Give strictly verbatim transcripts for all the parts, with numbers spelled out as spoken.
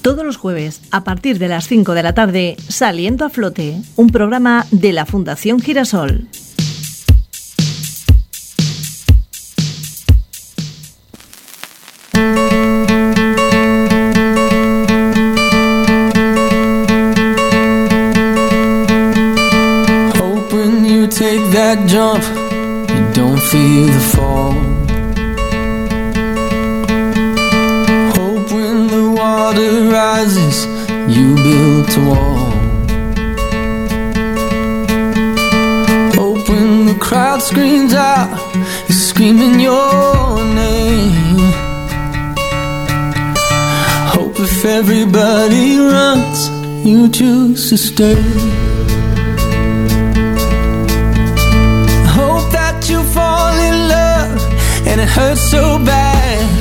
Todos los jueves, a partir de las cinco de la tarde, Saliendo a Flote, un programa de la Fundación Girasol. Hope when you take that jump, you don't feel the fall. Water rises, you built a wall. Hope when the crowd screams out, you're screaming your name. Hope if everybody runs, you choose to stay. Hope that you fall in love and it hurts so bad.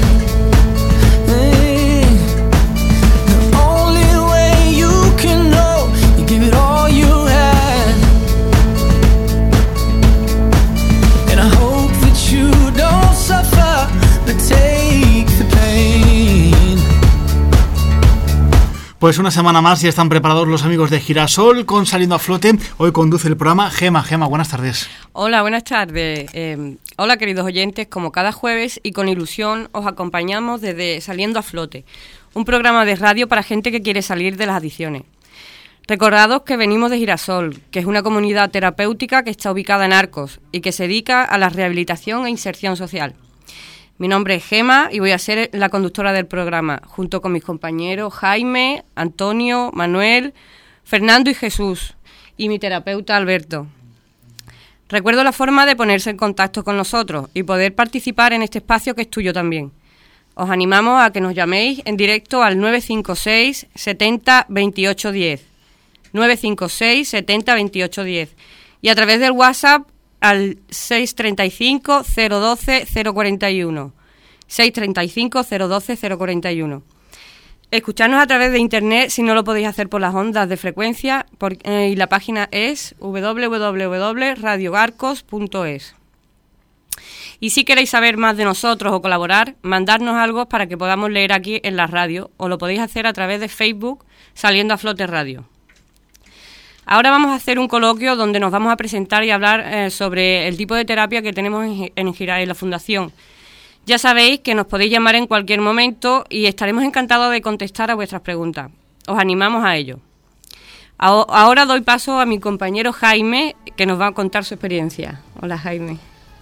Pues una semana más ya están preparados los amigos de Girasol con Saliendo a Flote. Hoy conduce el programa Gema. Gema, buenas tardes. Hola, buenas tardes. Eh, hola, queridos oyentes. Como cada jueves y con ilusión os acompañamos desde Saliendo a Flote, un programa de radio para gente que quiere salir de las adicciones. Recordados que venimos de Girasol, que es una comunidad terapéutica que está ubicada en Arcos y que se dedica a la rehabilitación e inserción social. Mi nombre es Gema y voy a ser la conductora del programa, junto con mis compañeros Jaime, Antonio, Manuel, Fernando y Jesús, y mi terapeuta Alberto. Recuerdo la forma de ponerse en contacto con nosotros y poder participar en este espacio que es tuyo también. Os animamos a que nos llaméis en directo al nueve cinco seis, setenta, veintiocho diez, nueve cinco seis, setenta, veintiocho diez, y a través del WhatsApp al seis treinta y cinco, cero doce, cero cuarenta y uno, seis treinta y cinco, cero doce, cero cuarenta y uno. Escucharnos a través de internet si no lo podéis hacer por las ondas de frecuencia, por, eh, y la página es doble u doble u doble u doble punto radio garcos punto es. Y si queréis saber más de nosotros o colaborar, mandarnos algo para que podamos leer aquí en la radio, o lo podéis hacer a través de Facebook Saliendo a Flote Radio. Ahora vamos a hacer un coloquio donde nos vamos a presentar y hablar eh, sobre el tipo de terapia que tenemos en, en Gira, en la Fundación. Ya sabéis que nos podéis llamar en cualquier momento y estaremos encantados de contestar a vuestras preguntas. Os animamos a ello. A, ahora doy paso a mi compañero Jaime, que nos va a contar su experiencia. Hola, Jaime.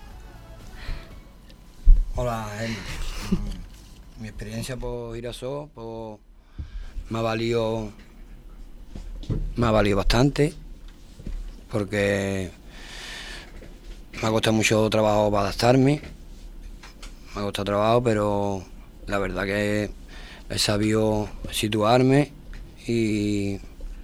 Hola, Jaime. Mi experiencia por Girasol por... me ha valido... Me ha valido bastante, porque me ha costado mucho trabajo para adaptarme, me ha costado trabajo, pero la verdad que he sabido situarme y,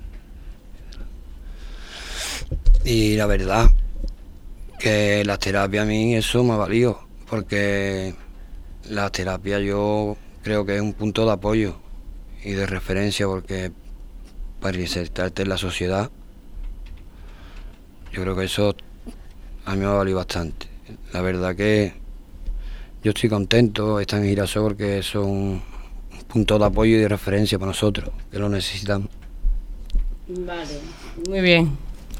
y la verdad que la terapia a mí eso me ha valido, porque la terapia yo creo que es un punto de apoyo y de referencia, porque para insertarte en la sociedad, yo creo que eso a mí me ha valido bastante. La verdad que yo estoy contento, están en Girasol, porque son un punto de apoyo y de referencia para nosotros, que lo necesitamos. Vale, muy bien.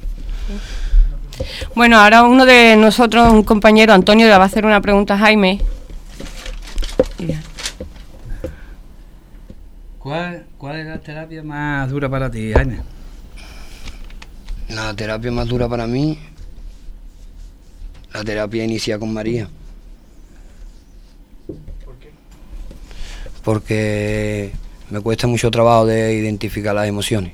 Bueno, ahora uno de nosotros, un compañero, Antonio, le va a hacer una pregunta a Jaime. ¿Cuál, ¿Cuál es la terapia más dura para ti, Jaime? La terapia más dura para mí, la terapia inicia con María. ¿Por qué? Porque me cuesta mucho trabajo de identificar las emociones.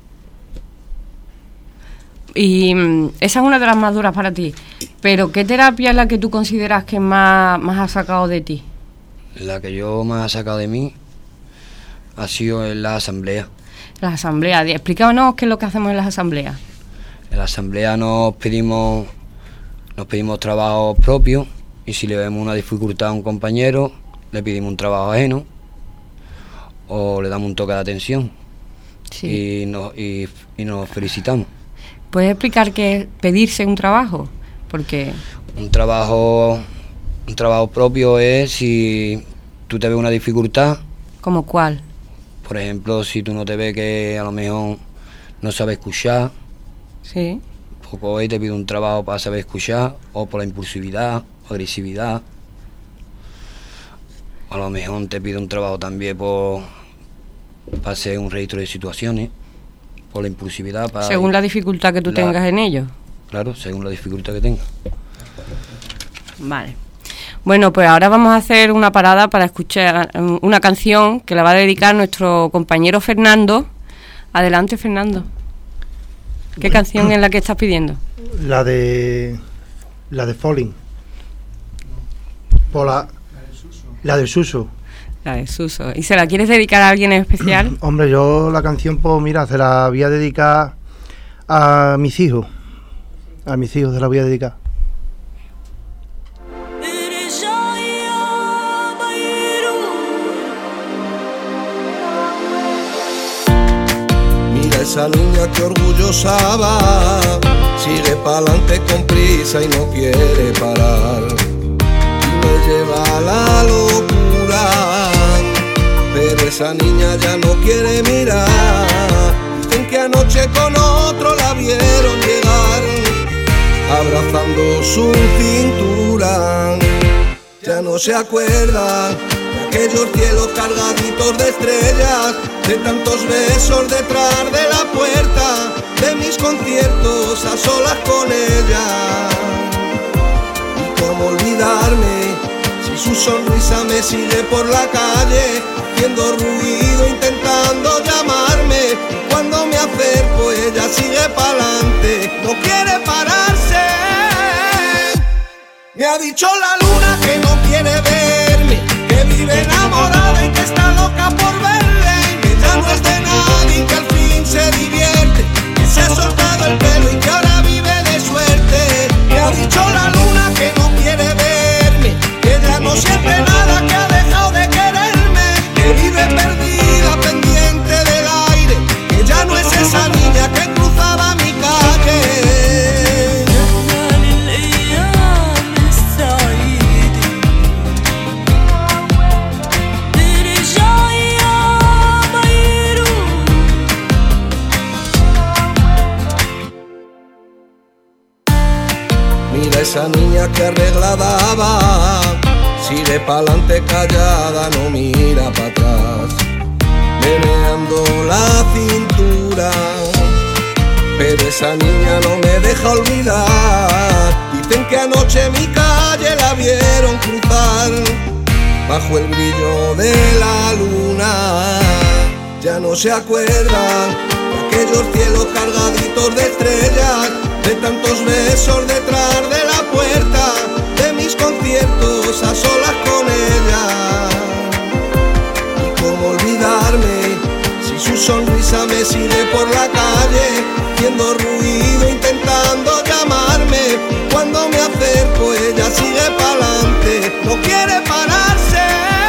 Y mm, esa es una de las más duras para ti. Pero ¿qué terapia es la que tú consideras que más, más ha sacado de ti? La que yo más ha sacado de mí ha sido en la asamblea. Las asambleas. Explícanos qué es lo que hacemos en las asambleas. En la asamblea nos pedimos, nos pedimos trabajo propio, y si le vemos una dificultad a un compañero, le pedimos un trabajo ajeno o le damos un toque de atención. Sí. y, nos, y, y nos felicitamos. ¿Puedes explicar qué es pedirse un trabajo? Porque un trabajo, un trabajo propio es si tú te ves una dificultad. ¿Cómo cuál? por ejemplo, si tú no te ves que a lo mejor no sabes escuchar, Sí. pues hoy te pido un trabajo para saber escuchar, o por la impulsividad, o agresividad. A lo mejor te pido un trabajo también por, para hacer un registro de situaciones, por la impulsividad. Para Según la dificultad que tú la- tengas en ello. Claro, según la dificultad que tenga. Vale. Bueno, pues ahora vamos a hacer una parada para escuchar um, una canción que la va a dedicar nuestro compañero Fernando. Adelante, Fernando. ¿Qué canción es la que estás pidiendo? La de. La de Falling. Por la. La del Suso. La de Suso. ¿Y se la quieres dedicar a alguien en especial? Hombre, yo la canción, pues mira, se la voy a dedicar a mis hijos. A mis hijos se la voy a dedicar. Mira esa niña que orgullosa va, sigue pa'lante con prisa y no quiere parar. Y me lleva a la locura, pero esa niña ya no quiere mirar. Dicen que anoche con otro la vieron llegar, abrazando su cintura. Ya no se acuerda de aquellos cielos cargaditos de estrellas, de tantos besos detrás de la puerta, de mis conciertos a solas con ella. Y cómo olvidarme si su sonrisa me sigue por la calle, haciendo ruido, intentando llamarme. Cuando me acerco ella sigue pa'lante, no quiere pararse. Me ha dicho la luna que no quiere verme, que vive enamorada y que está loca por verle, que ya no es de nadie y que al fin se divierte, que se ha soltado el pelo y que ahora vive de suerte. Me ha dicho la luna que no quiere verme, que ya no siente nada, que ha dejado de quererme, que vive perdida pendiente del aire, que ya no es esa niña que cruzaba mi calle. Mira esa niña que arreglada va, sigue pa'lante callada, no mira para atrás, meneando la cintura. Pero esa niña no me deja olvidar. Dicen que anoche mi calle la vieron cruzar, bajo el brillo de la luna. Ya no se acuerdan de aquellos cielos cargaditos de estrellas, de tantos besos detrás de la puerta, de mis conciertos a solas con ella. Y cómo olvidarme si su sonrisa me sigue por la calle, haciendo ruido, intentando llamarme. Cuando me acerco ella sigue pa'lante, no quiere pararse.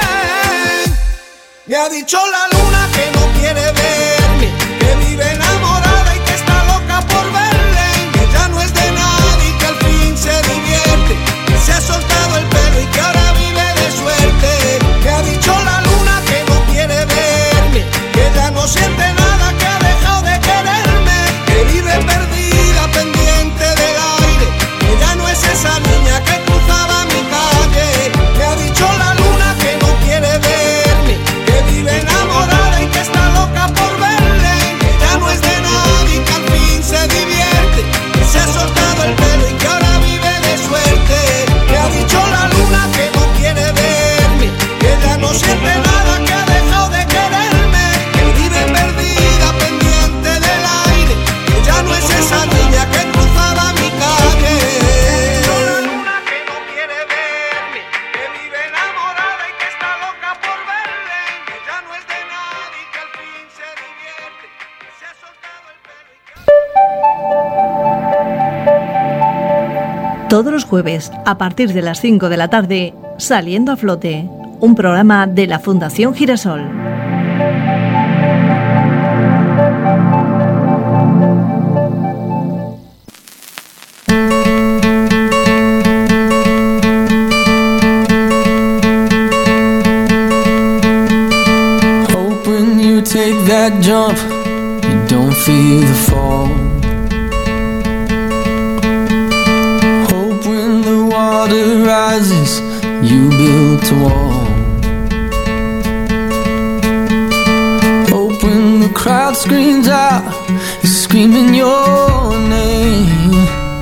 Me ha dicho la luna que no quiere verme, que vive enamorada y que está loca por verle, que ya no es de nadie y que al fin se divierte, que se ha soltado el pelo y que ahora vive de suerte. Me ha dicho la luna que no quiere verme, que ya no siente nada, que ha dejado de quererme, que vive perdida pendiente del aire, que ya no es esa niña que cruzaba mi calle. Me ha dicho la luna que no quiere verme, que vive enamorada y que está loca por verle, que ya no es de nadie y que al fin se divierte, que se ha soltado el pelo y que ahora vive de suerte. Me ha dicho la luna que no quiere verme, que ya no siente nada, que ha dejado de quererme, que vive perdida pendiente del aire, que ya no es esa niña que cruzaba mi calle. La luna que no quiere verme, que vive enamorada y que está loca por verle, que ya no es de nadie y que al fin se divierte, que se ha soltado el pelo y que... Todos los jueves, a partir de las cinco de la tarde, Saliendo a Flote, un programa de la Fundación Girasol. Hoping you take take that jump, you don't feel the fall. Hope when the water rises, you build a wall. Hope when the crowd screams out, you're screaming your name.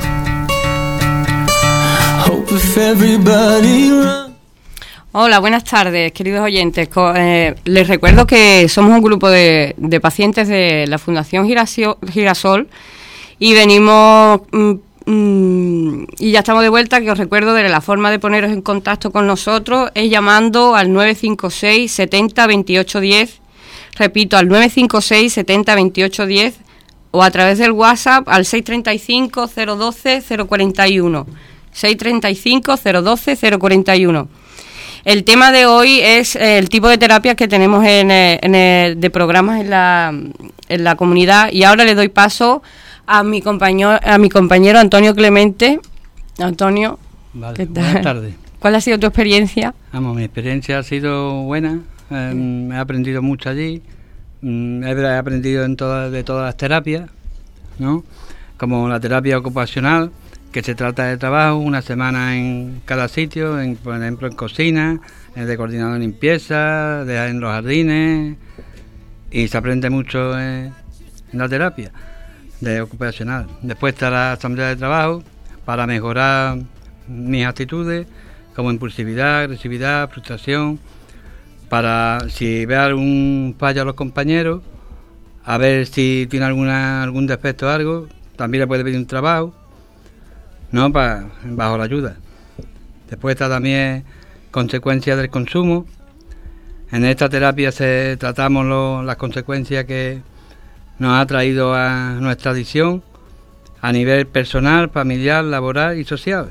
Hope if everybody runs. Hola, buenas tardes, queridos oyentes. Co- eh, les recuerdo que somos un grupo de, de pacientes de la Fundación Girasio- Girasol y venimos mm, mm, y ya estamos de vuelta. Que os recuerdo de la forma de poneros en contacto con nosotros es llamando al nueve cinco seis setenta veintiocho diez, repito, al nueve cinco seis setenta veintiocho diez, o a través del WhatsApp al seis tres cinco cero uno dos cero cuatro uno, seis tres cinco cero uno dos cero cuatro uno. El tema de hoy es eh, el tipo de terapias que tenemos en, eh, en el, de programas en la, en la comunidad, y ahora le doy paso a mi compañero, a mi compañero Antonio Clemente. Antonio, Vale, ¿qué tal? buenas tardes. ¿Cuál ha sido tu experiencia? Vamos, mi experiencia ha sido buena, eh, he aprendido mucho allí, mm, he aprendido en todas, de todas las terapias, ¿no? Como la terapia ocupacional, que se trata de trabajo, una semana en cada sitio, en, por ejemplo en cocina, eh, de coordinador de limpieza, de, en los jardines, y se aprende mucho eh, en la terapia de ocupacional. Después está la asamblea de trabajo para mejorar mis actitudes, como impulsividad, agresividad, frustración, para si ve algún fallo a los compañeros, a ver si tiene alguna algún defecto o algo, también le puede pedir un trabajo, ¿no? Pa, bajo la ayuda. Después está también consecuencias del consumo. En esta terapia se tratamos lo, las consecuencias que nos ha traído a nuestra adicción a nivel personal, familiar, laboral y social.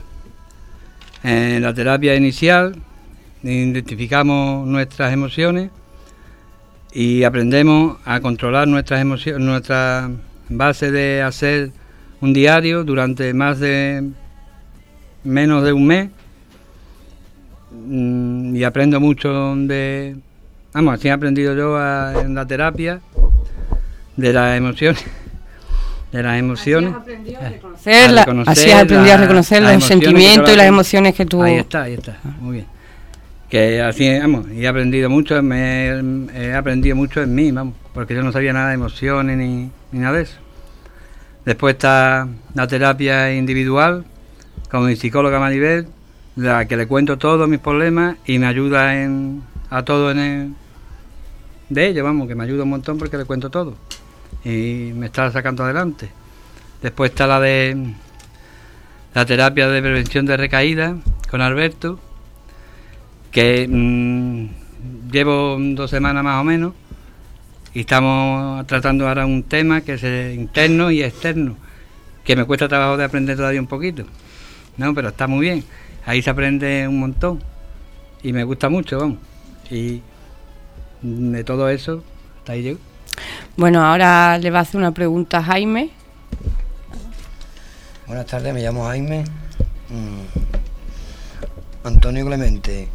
En la terapia inicial identificamos nuestras emociones y aprendemos a controlar nuestras emociones, nuestra base de hacer un diario durante más de menos de un mes, y aprendo mucho de, vamos, así he aprendido yo a, en la terapia de las emociones, de las emociones. Así has aprendido a reconocer, la, así has aprendido a reconocer los sentimientos y las emociones que tú... Ahí está, ahí está, muy bien. Que así, vamos, y he aprendido mucho, me, he aprendido mucho en mí, vamos, porque yo no sabía nada de emociones ni, ni nada de eso. Después está la terapia individual, con mi psicóloga Maribel, la que le cuento todos mis problemas y me ayuda en, a todo en el, de ello, vamos, que me ayuda un montón porque le cuento todo y me está sacando adelante. Después está la de la terapia de prevención de recaídas con Alberto, que mmm, llevo dos semanas más o menos. Y estamos tratando ahora un tema que es interno y externo, que me cuesta trabajo de aprender todavía un poquito, ¿no? Pero está muy bien, ahí se aprende un montón y me gusta mucho, vamos. Y de todo eso, está ahí yo. Bueno, ahora le va a hacer una pregunta a Jaime. Buenas tardes, me llamo Jaime. Mm. Antonio Clemente.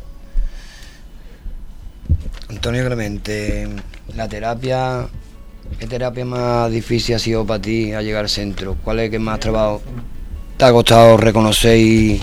Antonio Clemente, la terapia, ¿qué terapia más difícil ha sido para ti al llegar al centro? ¿Cuál es el que más trabajo te ha costado reconocer? Y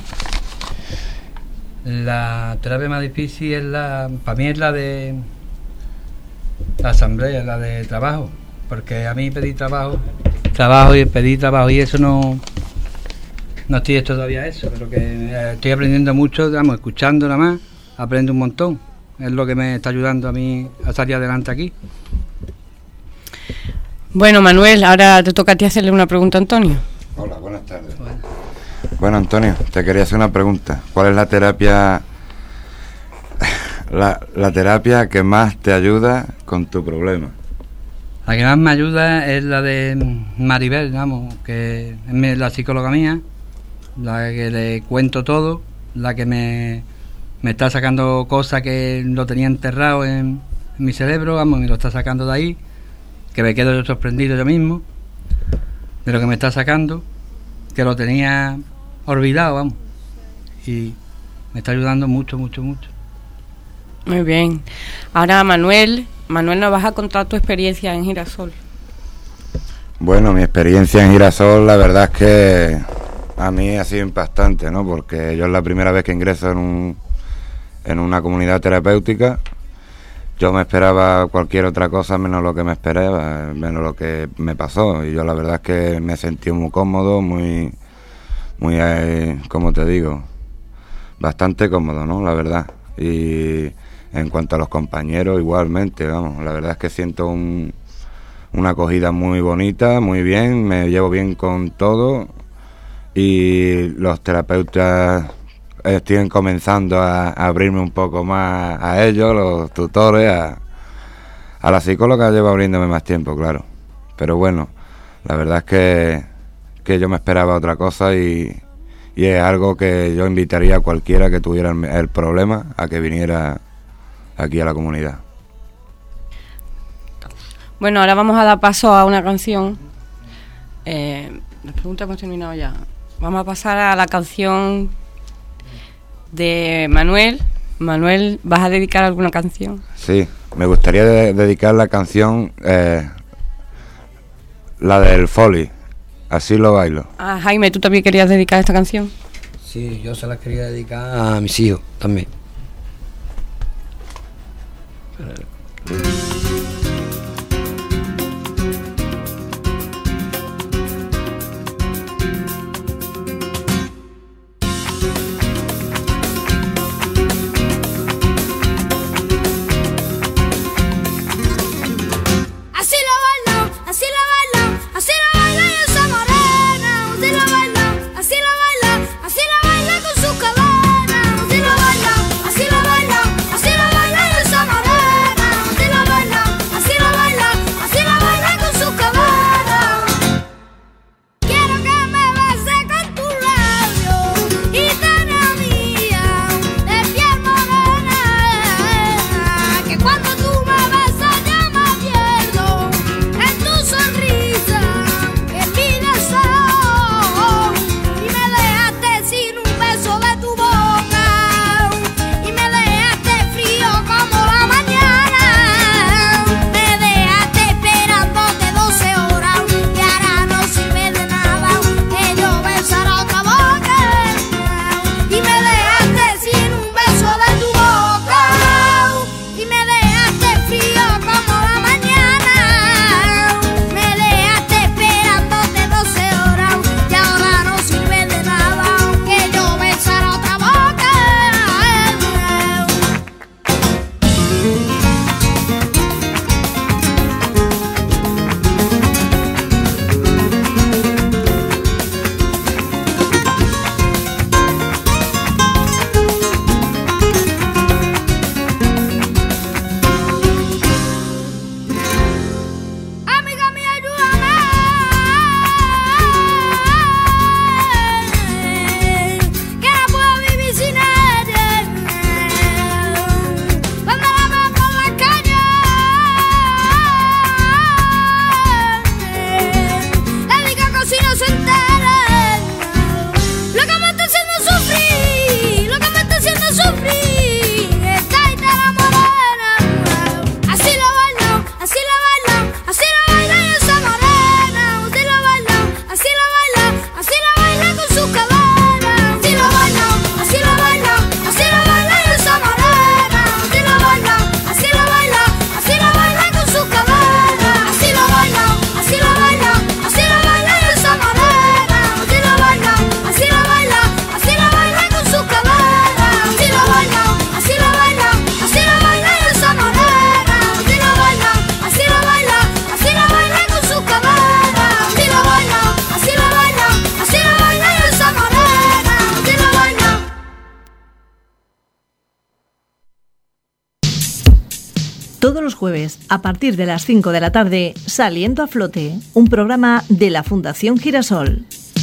la terapia más difícil es la, para mí es la de la asamblea, la de trabajo, porque a mí pedí trabajo, trabajo y pedí trabajo y eso no, no estoy hecho todavía eso, pero que eh, estoy aprendiendo mucho, digamos, escuchando nada más, aprendo un montón. Es lo que me está ayudando a mí a salir adelante aquí. Bueno, Manuel, ahora te toca a ti hacerle una pregunta a Antonio. Hola, buenas tardes. Bueno, bueno Antonio, te quería hacer una pregunta. ¿Cuál es la terapia la, la terapia que más te ayuda con tu problema? La que más me ayuda es la de Maribel, vamos, que es la psicóloga mía, la que le cuento todo, la que me... me está sacando cosas que lo tenía enterrado en, en mi cerebro, vamos, me lo está sacando de ahí, que me quedo yo sorprendido yo mismo de lo que me está sacando, que lo tenía olvidado, vamos, y me está ayudando mucho, mucho, mucho. Muy bien. Ahora, Manuel, Manuel, ¿nos vas a contar tu experiencia en Girasol? Bueno, mi experiencia en Girasol, la verdad es que a mí ha sido impactante, ¿no? Porque yo es la primera vez que ingreso en un, en una comunidad terapéutica. Yo me esperaba cualquier otra cosa menos lo que me esperaba, menos lo que me pasó. Y yo la verdad es que me sentí muy cómodo, muy, muy, eh, ¿cómo te digo? Bastante cómodo, ¿no? La verdad. Y en cuanto a los compañeros, igualmente, vamos, la verdad es que siento un, una acogida muy bonita, muy bien, me llevo bien con todo. Y los terapeutas estoy comenzando a, a abrirme un poco más a ellos, los tutores, a, a la psicóloga llevo abriéndome más tiempo, claro. Pero bueno, la verdad es que, que yo me esperaba otra cosa y, y es algo que yo invitaría a cualquiera que tuviera el, el problema a que viniera aquí a la comunidad. Bueno, ahora vamos a dar paso a una canción. Eh, las preguntas hemos terminado ya. Vamos a pasar a la canción de Manuel. Manuel, ¿vas a dedicar alguna canción? Sí, me gustaría de- dedicar la canción, eh, la del Foley, Así lo bailo. Ah, Jaime, ¿tú también querías dedicar esta canción? Sí, yo se la quería dedicar a mis hijos también. Así lo bailo, así lo bailo, así lo baila esa morena, así lo baila, así lo baila, así lo baila con su cadena, así lo baila, así lo baila, así lo baila esa morena, así lo baila, así lo baila, así lo baila con su cadena. Quiero que me beses con tu labio y tana mía de piel morena, que cuando tú me besas ya me pierdo en tu sonrisa que pide sol y me dejaste sin un beso de tu boca y me dejaste frío como la mañana, me dejaste esperándote doce horas y ahora no sirve de nada que yo besara otra boca y me dejaste sin un beso de tu boca y me dejaste frío como la mañana, me dejaste esperándote doce horas y ahora no sirve de nada que yo besara otra boca. Amiga mía, ayúdame, que no puedo vivir sin ella. Cuando la veo por la calle, le digo que si no se entere, lo que me está haciendo sufrir, lo que me está haciendo sufrir, esta guitarra morena. Así lo bailo, así lo bailo, así lo baila esa morena, así lo bailo, así lo baila, así lo baila con su cadena, así lo bailo, así lo bailo, así lo baila esa morena, así lo bailo, así lo baila, así lo baila con su cadena, así lo bailo, así lo bailo, así lo baila esa morena, así lo bailo, así lo baila, así lo baila con su cadena, así lo bailo, así lo baila, así lo baila esa morena, así lo bailo, así lo baila, así lo baila con su cadena, así lo bailo, así lo baila, así lo baila esa morena, así lo bailo. Todos los jueves, a partir de las cinco de la tarde, Saliendo a Flote, un programa de la Fundación Girasol.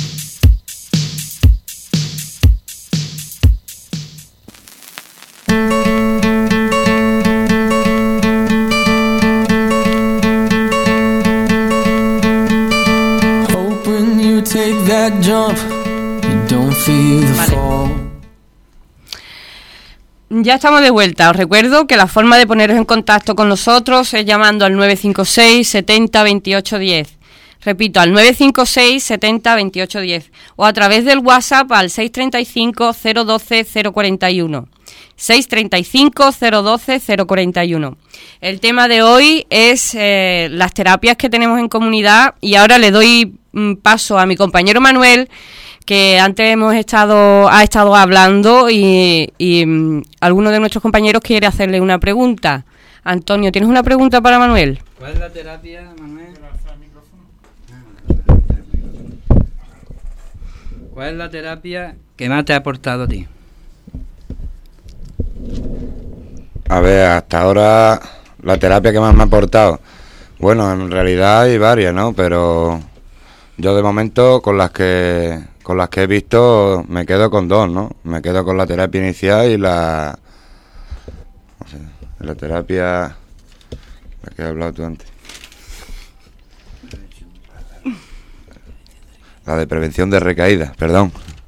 Hope when you take that jump, you don't feel the Vale. fall. Ya estamos de vuelta. Os recuerdo que la forma de poneros en contacto con nosotros es llamando al nueve cinco seis setenta veintiocho diez. Repito, al nueve cinco seis setenta veintiocho diez o a través del WhatsApp al seis treinta y cinco cero doce cero cuarenta y uno. seis treinta y cinco cero doce cero cuarenta y uno. El tema de hoy es eh, las terapias que tenemos en comunidad, y ahora le doy mm, paso a mi compañero Manuel, que antes hemos estado ha estado hablando y, y mm, alguno de nuestros compañeros quiere hacerle una pregunta. Antonio, ¿tienes una pregunta para Manuel? ¿Cuál es la terapia, Manuel? ¿Cuál es la terapia que más te ha aportado a ti? A ver, hasta ahora la terapia que más me ha aportado, bueno, en realidad hay varias, ¿no? Pero yo de momento con las que con las que he visto me quedo con dos, ¿no? Me quedo con la terapia inicial y la no sé, la terapia la que he hablado tú antes. La de prevención de recaídas, perdón.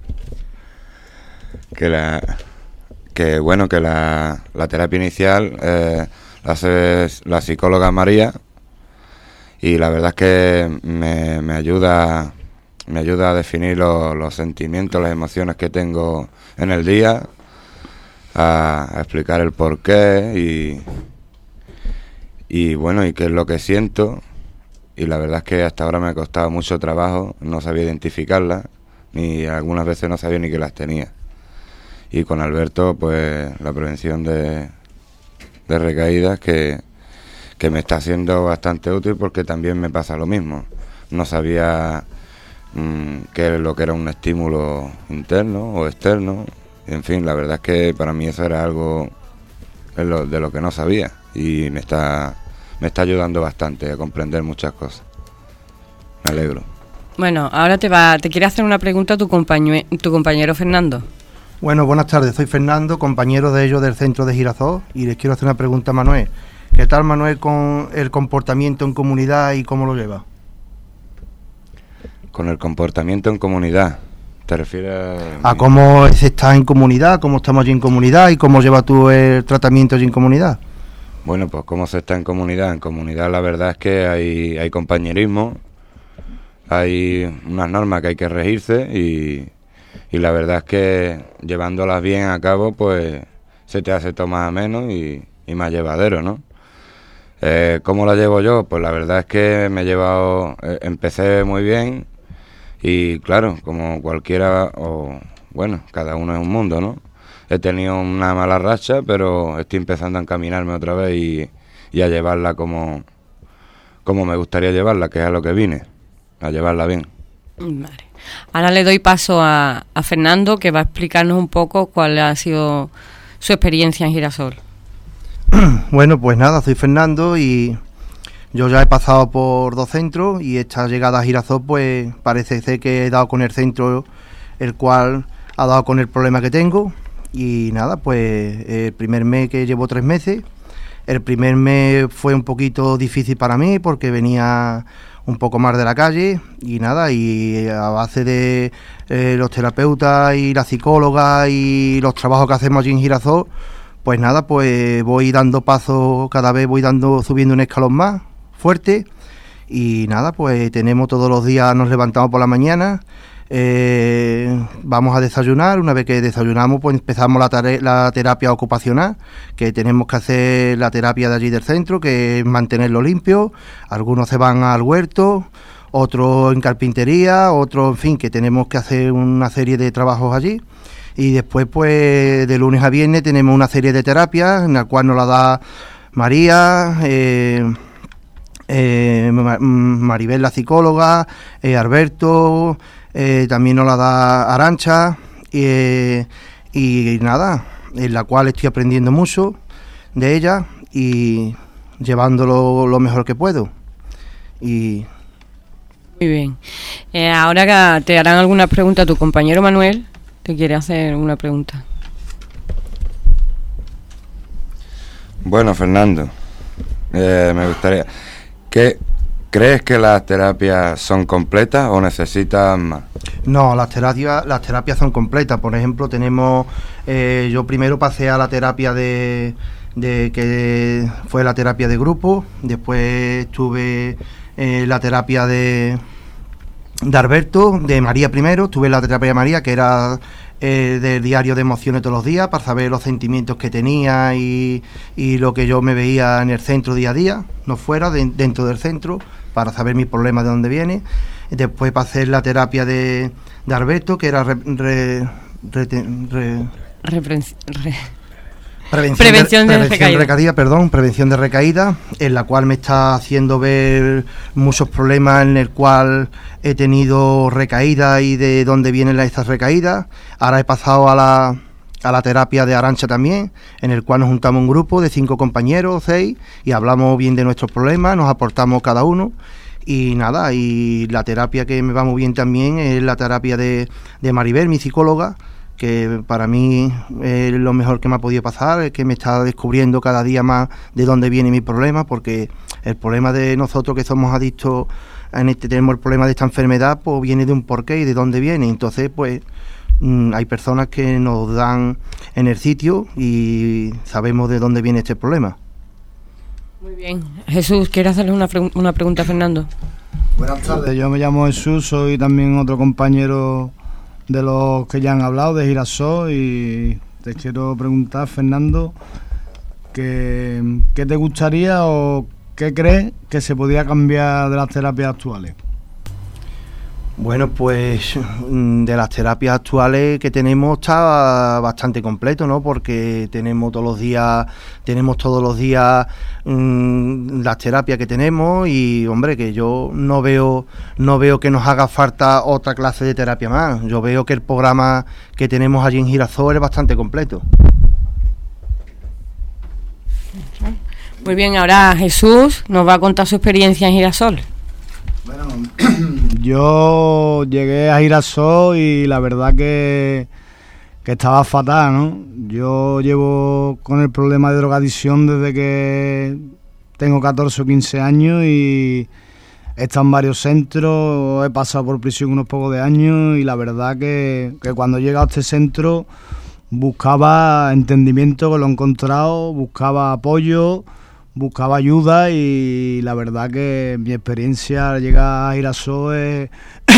Que la que bueno, que la, la terapia inicial eh, la hace la psicóloga María, y la verdad es que me, me ayuda me ayuda a definir lo, los sentimientos, las emociones que tengo en el día, a, a explicar el porqué y, y bueno, y qué es lo que siento. Y la verdad es que hasta ahora me ha costado mucho trabajo, no sabía identificarlas, ni algunas veces no sabía ni que las tenía. Y con Alberto, pues la prevención de, de recaídas, que, que me está siendo bastante útil, porque también me pasa lo mismo. No sabía mmm, qué es lo que era un estímulo interno o externo. En fin, la verdad es que para mí eso era algo de lo, de lo que no sabía, y me está... me está ayudando bastante a comprender muchas cosas. Me alegro. Bueno, ahora te va, te quiere hacer una pregunta tu compañero, tu compañero Fernando. Bueno, buenas tardes, soy Fernando, compañero de ellos del centro de Girasol, y les quiero hacer una pregunta a Manuel. ¿Qué tal, Manuel, con el comportamiento en comunidad y cómo lo lleva? Con el comportamiento en comunidad, ¿te refieres a...? A cómo se está en comunidad, cómo estamos allí en comunidad y cómo lleva tú el tratamiento allí en comunidad. Bueno, pues cómo se está en comunidad. En comunidad la verdad es que hay, hay compañerismo, hay unas normas que hay que regirse, y, y la verdad es que llevándolas bien a cabo, pues se te hace todo más ameno y, y más llevadero, ¿no? Eh, ¿Cómo la llevo yo? Pues la verdad es que me he llevado, eh, empecé muy bien, y claro, como cualquiera, o bueno, cada uno es un mundo, ¿no? He tenido una mala racha, pero estoy empezando a encaminarme otra vez y, y a llevarla como, como me gustaría llevarla, que es a lo que vine, a llevarla bien. Vale. Ahora le doy paso a, a Fernando, que va a explicarnos un poco cuál ha sido su experiencia en Girasol. Bueno, pues nada, soy Fernando y yo ya he pasado por dos centros, y esta llegada a Girasol pues parece ser que he dado con el centro el cual ha dado con el problema que tengo. Y nada, pues el primer mes, que llevo tres meses, el primer mes fue un poquito difícil para mí porque venía un poco más de la calle, y nada, y a base de eh, los terapeutas y la psicóloga y los trabajos que hacemos allí en Girasol, pues nada, pues voy dando pasos, cada vez voy dando subiendo un escalón más fuerte, y nada, pues tenemos todos los días, nos levantamos por la mañana, Eh, vamos a desayunar. Una vez que desayunamos, pues empezamos la, tare- la terapia ocupacional, que tenemos que hacer la terapia de allí del centro, que es mantenerlo limpio. Algunos se van al huerto, otros en carpintería, otros, en fin, que tenemos que hacer una serie de trabajos allí. Y después, pues de lunes a viernes tenemos una serie de terapias en la cual nos la da María, eh, eh, Maribel la psicóloga, eh, Alberto, Eh, también nos la da Arancha, eh, y nada, en la cual estoy aprendiendo mucho de ella y llevándolo lo mejor que puedo. Y muy bien. Eh, ahora que te harán algunas preguntas, tu compañero Manuel te quiere hacer una pregunta. Bueno, Fernando, eh, me gustaría... ¿Qué, ¿crees que las terapias son completas o necesitan más? No, las terapias, las terapias son completas. Por ejemplo, tenemos, eh, yo primero pasé a la terapia de, de que fue la terapia de grupo, después tuve eh, la terapia de, de Alberto, de María primero, tuve la terapia de María, que era eh, del diario de emociones todos los días, para saber los sentimientos que tenía y, y lo que yo me veía en el centro día a día, no fuera, de, dentro del centro, para saber mis problemas de dónde viene. Después pasé la terapia de, de Alberto, que era re, re, re, re, Repren- re- prevención, Prevención de, de prevención recaída. recaída, perdón, prevención de recaída, en la cual me está haciendo ver muchos problemas, en el cual he tenido recaídas y de dónde vienen las- estas recaídas. Ahora he pasado a la a la terapia de Arantxa también, en el cual nos juntamos un grupo de cinco compañeros, seis, y hablamos bien de nuestros problemas, nos aportamos cada uno. Y nada, y la terapia que me va muy bien también es la terapia de, de Maribel, mi psicóloga, que para mí es lo mejor que me ha podido pasar, es que me está descubriendo cada día más de dónde viene mi problema, porque el problema de nosotros que somos adictos, en este, tenemos el problema de esta enfermedad, pues viene de un porqué y de dónde viene. Entonces, pues mmm, hay personas que nos dan en el sitio y sabemos de dónde viene este problema. Muy bien. Jesús, ¿quieres hacerle una, pre- una pregunta a Fernando? Buenas tardes, yo me llamo Jesús, soy también otro compañero de los que ya han hablado, de Girasol, y te quiero preguntar, Fernando, que, ¿qué te gustaría o qué crees que se podría cambiar de las terapias actuales? Bueno, pues mm, de las terapias actuales que tenemos está bastante completo, ¿no? Porque tenemos todos los días, tenemos todos los días mmm, las terapias que tenemos y, hombre, que yo no veo, no veo que nos haga falta otra clase de terapia más. Yo veo que el programa que tenemos allí en Girasol es bastante completo. Muy bien, ahora Jesús nos va a contar su experiencia en Girasol. Bueno, yo llegué a Girasol y la verdad que, que estaba fatal, ¿no? Yo llevo con el problema de drogadicción desde que tengo catorce o quince años y he estado en varios centros, he pasado por prisión unos pocos de años y la verdad que, que cuando he llegado a este centro buscaba entendimiento, que lo he encontrado, buscaba apoyo, buscaba ayuda y la verdad que mi experiencia al llegar a Girasol es,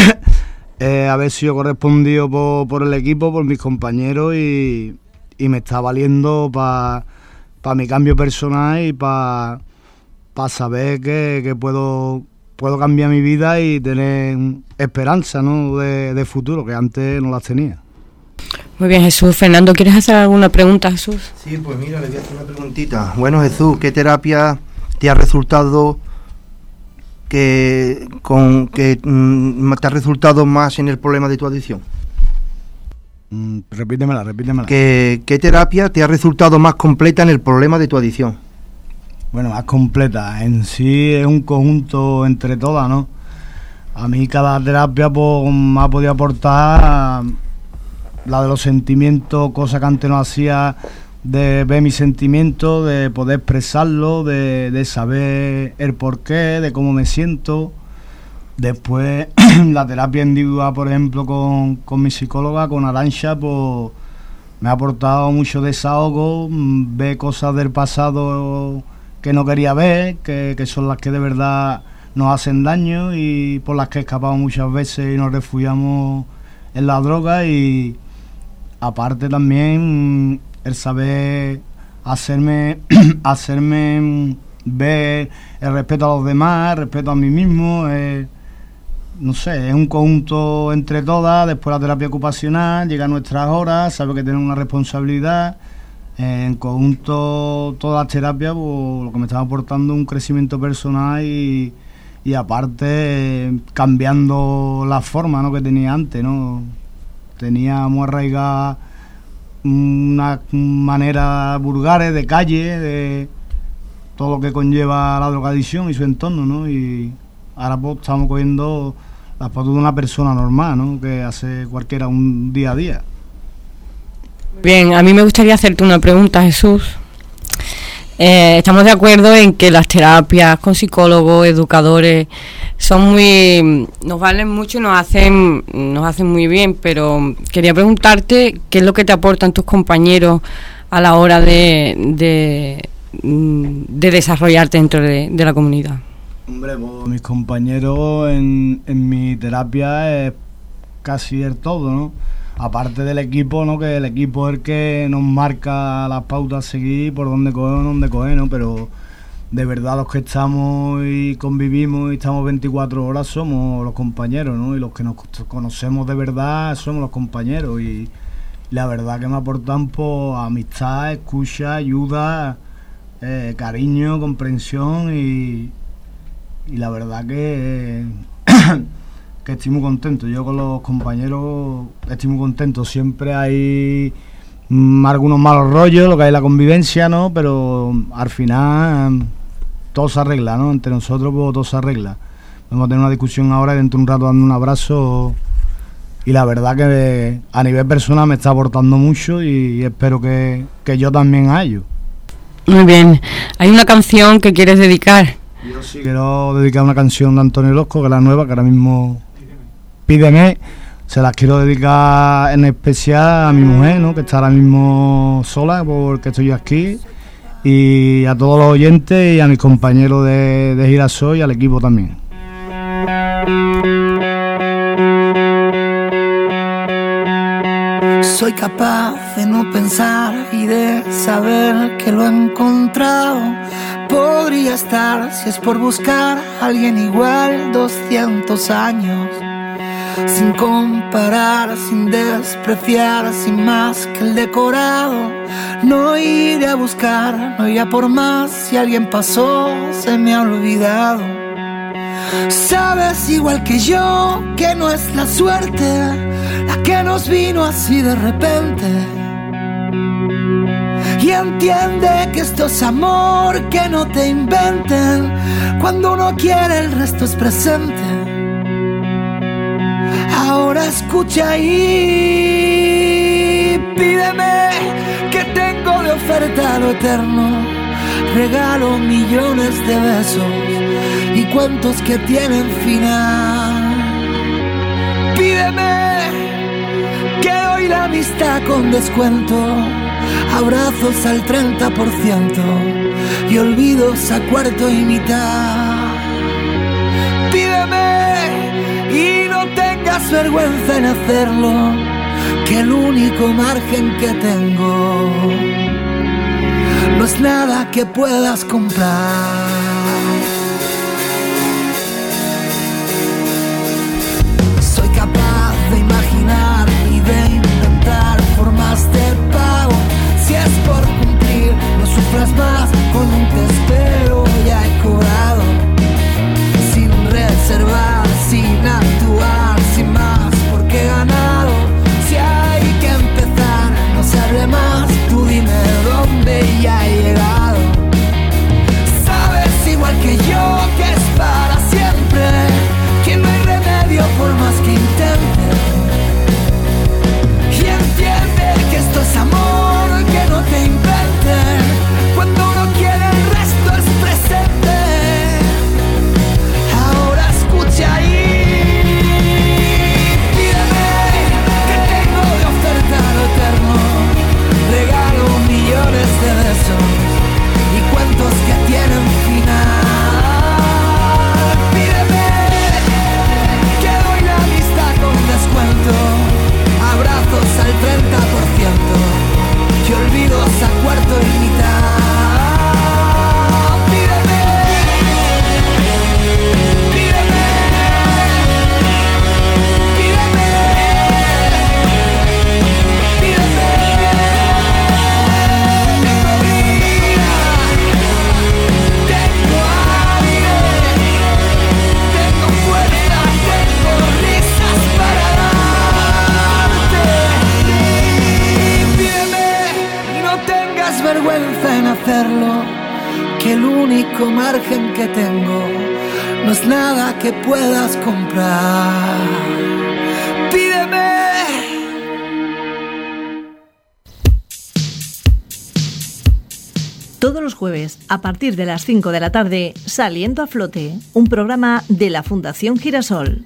es haber sido correspondido por, por el equipo, por mis compañeros y, y me está valiendo para pa mi cambio personal y para pa saber que, que puedo, puedo cambiar mi vida y tener esperanza, ¿no? de, de futuro, que antes no las tenía. Muy bien, Jesús. Fernando, ¿quieres hacer alguna pregunta, Jesús? Sí, pues mira, le voy a hacer una preguntita. Bueno, Jesús, ¿qué terapia te ha resultado que con que mm, te ha resultado más en el problema de tu adicción? Mm, repítemela, repítemela. ¿Qué, ¿Qué terapia te ha resultado más completa en el problema de tu adicción? Bueno, más completa. En sí es un conjunto entre todas, ¿no? A mí cada terapia pues, me ha podido aportar la de los sentimientos, cosa que antes no hacía, de ver mis sentimientos, de poder expresarlo, de, de saber el porqué, de cómo me siento. Después, la terapia individual, por ejemplo, con, con mi psicóloga, con Arantxa, pues me ha aportado mucho desahogo, ver cosas del pasado que no quería ver, que, que son las que de verdad nos hacen daño y por las que escapamos muchas veces y nos refugiamos en la droga. Y aparte también el saber hacerme hacerme ver el respeto a los demás, el respeto a mí mismo, eh, no sé, es un conjunto entre todas. Después la terapia ocupacional, llega a nuestras horas, sabe que tenemos una responsabilidad. Eh, en conjunto todas las terapias, pues, lo que me estaba aportando un crecimiento personal y, y aparte eh, cambiando la forma, ¿no? que tenía antes, ¿no? Tenía muy arraigada una manera vulgares de calle, de todo lo que conlleva la drogadicción y su entorno, ¿no? Y ahora pues estamos cogiendo la foto de una persona normal, ¿no? Que hace cualquiera un día a día. Bien, a mí me gustaría hacerte una pregunta, Jesús. Eh, estamos de acuerdo en que las terapias con psicólogos, educadores, son muy, nos valen mucho y nos hacen, nos hacen muy bien, pero quería preguntarte qué es lo que te aportan tus compañeros a la hora de, de, de desarrollarte dentro de, de la comunidad. Hombre, pues mis compañeros en, en mi terapia es casi el todo, ¿no? Aparte del equipo, ¿no? Que el equipo es el que nos marca las pautas a seguir, por dónde coger, dónde coger, ¿no? Pero de verdad los que estamos y convivimos y estamos veinticuatro horas somos los compañeros, ¿no? Y los que nos conocemos de verdad somos los compañeros. Y la verdad que me aportan pues amistad, escucha, ayuda, eh, cariño, comprensión y, y la verdad que... Eh, que estoy muy contento. Yo con los compañeros estoy muy contento. Siempre hay mm, algunos malos rollos, lo que hay en la convivencia, ¿no? Pero al final todo se arregla, ¿no? Entre nosotros pues, todo se arregla. Vamos a tener una discusión ahora y dentro de un rato dando un abrazo. Y la verdad que a nivel personal me está aportando mucho y espero que, que yo también a ellos. Muy bien. ¿Hay una canción que quieres dedicar? Yo sí quiero dedicar una canción de Antonio Orozco, que es la nueva, que ahora mismo... Pídeme, se las quiero dedicar en especial a mi mujer, ¿no? Que está ahora mismo sola porque estoy yo aquí, y a todos los oyentes y a mis compañeros de, de Girasol y al equipo también. Soy capaz de no pensar y de saber que lo he encontrado. Podría estar, si es por buscar a alguien igual, doscientos años. Sin comparar, sin despreciar, sin más que el decorado. No iré a buscar, no iré a por más. Si alguien pasó, se me ha olvidado. Sabes igual que yo que no es la suerte la que nos vino así de repente. Y entiende que esto es amor, que no te inventen. Cuando uno quiere el resto es presente. Ahora escucha y pídeme, que tengo de oferta lo eterno. Regalo millones de besos y cuentos que tienen final. Pídeme, que doy la amistad con descuento. Abrazos al treinta por ciento y olvidos a cuarto y mitad. Pídeme y no tengas vergüenza en hacerlo, que el único margen que tengo no es nada que puedas comprar. Soy capaz de imaginar y de inventar formas de pago. Si es por cumplir, no sufras más, con un te espero ya he cobrado. Sin reservar, sin actuar, sin más, porque he ganado. Si hay que empezar, no se hable más, tú dime dónde ya he llegado. Sabes igual que yo que es para siempre, que no hay remedio por más que intente. Y entiende que esto es amor, que no te inventen. Cuando uno quiere el resto es presente. Ahora escucha ahí, pídeme, que tengo de oferta lo eterno. Regalo millones de besos y cuentos que tienen final. Pídeme, que doy la amistad con descuento. Abrazos al treinta por ciento y olvidos a cuarto y mitad. Pídeme, pídeme, pídeme, pídeme. Tengo vida, tengo aire, tengo fuerza, tengo risas para darte. Pídeme y no tengas vergüenza en hacerlo, que el único margen que tengo no es nada que puedas comprar. Pídeme. Todos los jueves, a partir de las cinco de la tarde, Saliendo a Flote, un programa de la Fundación Girasol.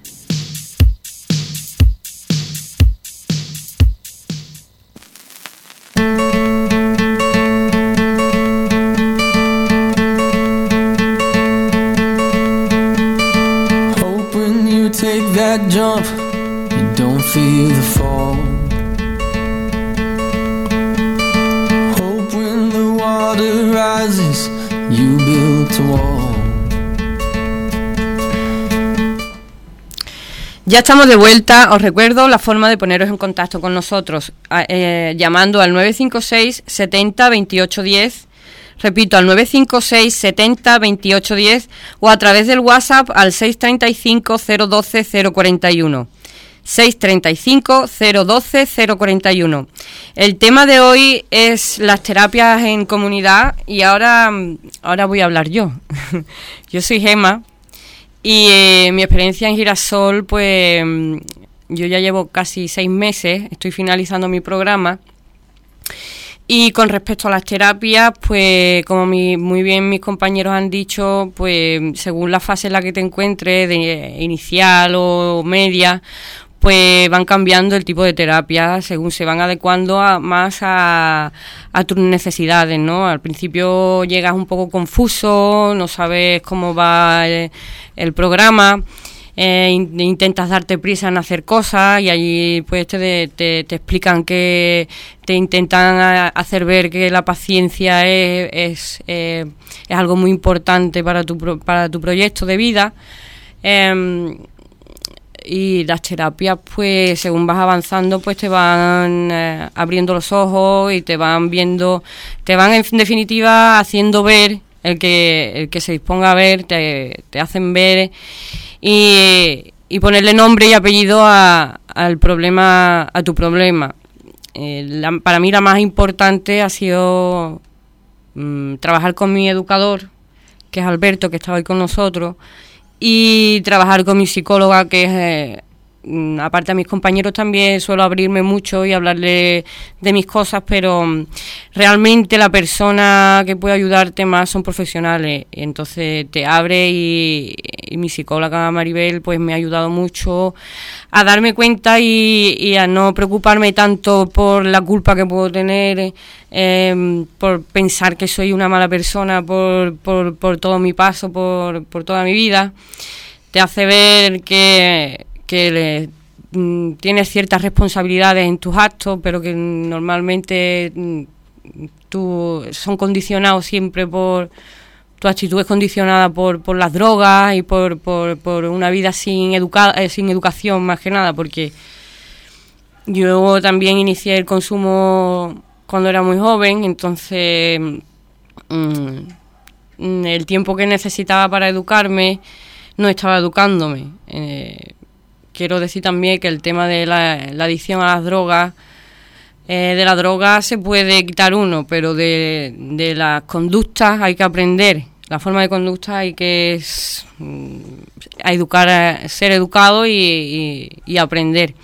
Hope when you take that jump, you don't feel the fall. Rises, you built a wall. Ya estamos de vuelta. Os recuerdo la forma de poneros en contacto con nosotros, eh, llamando al nueve cinco seis setenta veintiocho diez. Repito, al nueve cinco seis setenta veintiocho diez o a través del WhatsApp al seis treinta y cinco cero doce cero cuarenta y uno. seis treinta y cinco cero doce cero cuarenta y uno. El tema de hoy es las terapias en comunidad y ahora, ahora voy a hablar yo. Yo soy Gema y eh, mi experiencia en Girasol, pues yo ya llevo casi seis meses, estoy finalizando mi programa. Y con respecto a las terapias, pues como mi, muy bien mis compañeros han dicho, pues según la fase en la que te encuentres, de inicial o media, pues van cambiando el tipo de terapia según se van adecuando a, más a, a tus necesidades, ¿no? Al principio llegas un poco confuso, no sabes cómo va el, el programa, eh, in, intentas darte prisa en hacer cosas y allí pues te, te, te explican que te intentan hacer ver que la paciencia es, es, eh, es algo muy importante para tu, para tu proyecto de vida. Eh, Y las terapias, pues según vas avanzando, pues te van eh, abriendo los ojos y te van viendo, te van en definitiva haciendo ver, el que el que se disponga a ver, te, te hacen ver y, y ponerle nombre y apellido a, al problema, a tu problema. Eh, la, para mí la más importante ha sido mmm, trabajar con mi educador, que es Alberto, que estaba hoy con nosotros, y trabajar con mi psicóloga, que es, eh, aparte a mis compañeros también suelo abrirme mucho y hablarle de mis cosas, pero um, realmente la persona que puede ayudarte más son profesionales, entonces te abre y, y mi psicóloga Maribel pues me ha ayudado mucho a darme cuenta y, y a no preocuparme tanto por la culpa que puedo tener, eh, por pensar que soy una mala persona por, por, por todo mi paso, por, por toda mi vida. Te hace ver que, que le, mm, tienes ciertas responsabilidades en tus actos, pero que normalmente mm, tú son condicionados siempre por... Tu actitud es condicionada por, por las drogas y por, por, por una vida sin, educa- eh, sin educación, más que nada, porque yo también inicié el consumo cuando era muy joven, entonces mmm, el tiempo que necesitaba para educarme no estaba educándome. Eh, quiero decir también que el tema de la, la adicción a las drogas, eh, de la droga se puede quitar uno, pero de, de las conductas hay que aprender. La forma de conducta hay que es, a educar, a ser educado y, y, y aprender.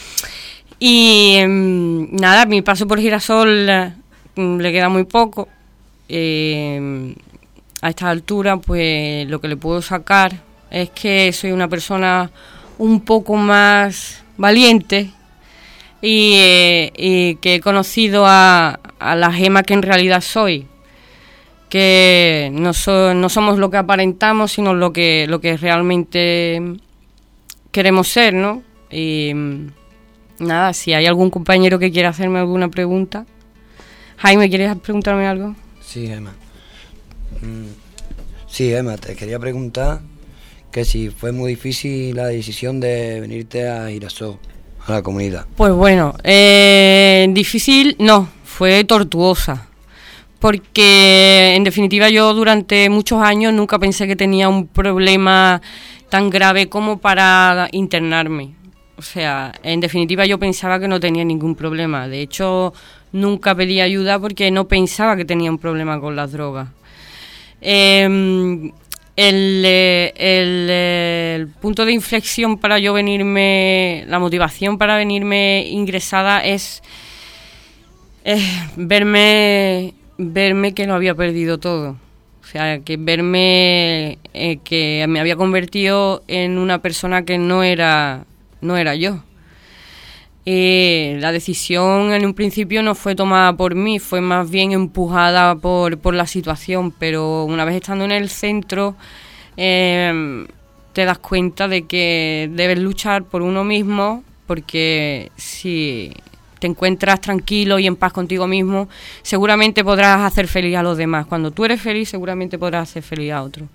Y um, nada, mi paso por Girasol um, le queda muy poco. Eh, a esta altura, pues lo que le puedo sacar es que soy una persona un poco más valiente y, eh, y que he conocido a, a la Gema que en realidad soy. Que no, so, no somos lo que aparentamos, sino lo que lo que realmente queremos ser, ¿no? Y nada, si hay algún compañero que quiera hacerme alguna pregunta. Jaime, ¿quieres preguntarme algo? Sí, Emma. Mm, sí, Emma, te quería preguntar que si fue muy difícil la decisión de venirte a Girasol, a la comunidad. Pues bueno, eh, difícil no, fue tortuosa. Porque en definitiva yo durante muchos años nunca pensé que tenía un problema tan grave como para internarme. O sea, en definitiva yo pensaba que no tenía ningún problema. De hecho, nunca pedí ayuda porque no pensaba que tenía un problema con las drogas. Eh, el, el, el punto de inflexión para yo venirme, la motivación para venirme ingresada es, es verme verme que lo había perdido todo. O sea, que verme eh, que me había convertido en una persona que no era, no era yo. Eh, la decisión en un principio no fue tomada por mí, fue más bien empujada por, por la situación, pero una vez estando en el centro eh, te das cuenta de que debes luchar por uno mismo, porque si te encuentras tranquilo y en paz contigo mismo, seguramente podrás hacer feliz a los demás. Cuando tú eres feliz, seguramente podrás hacer feliz a otros.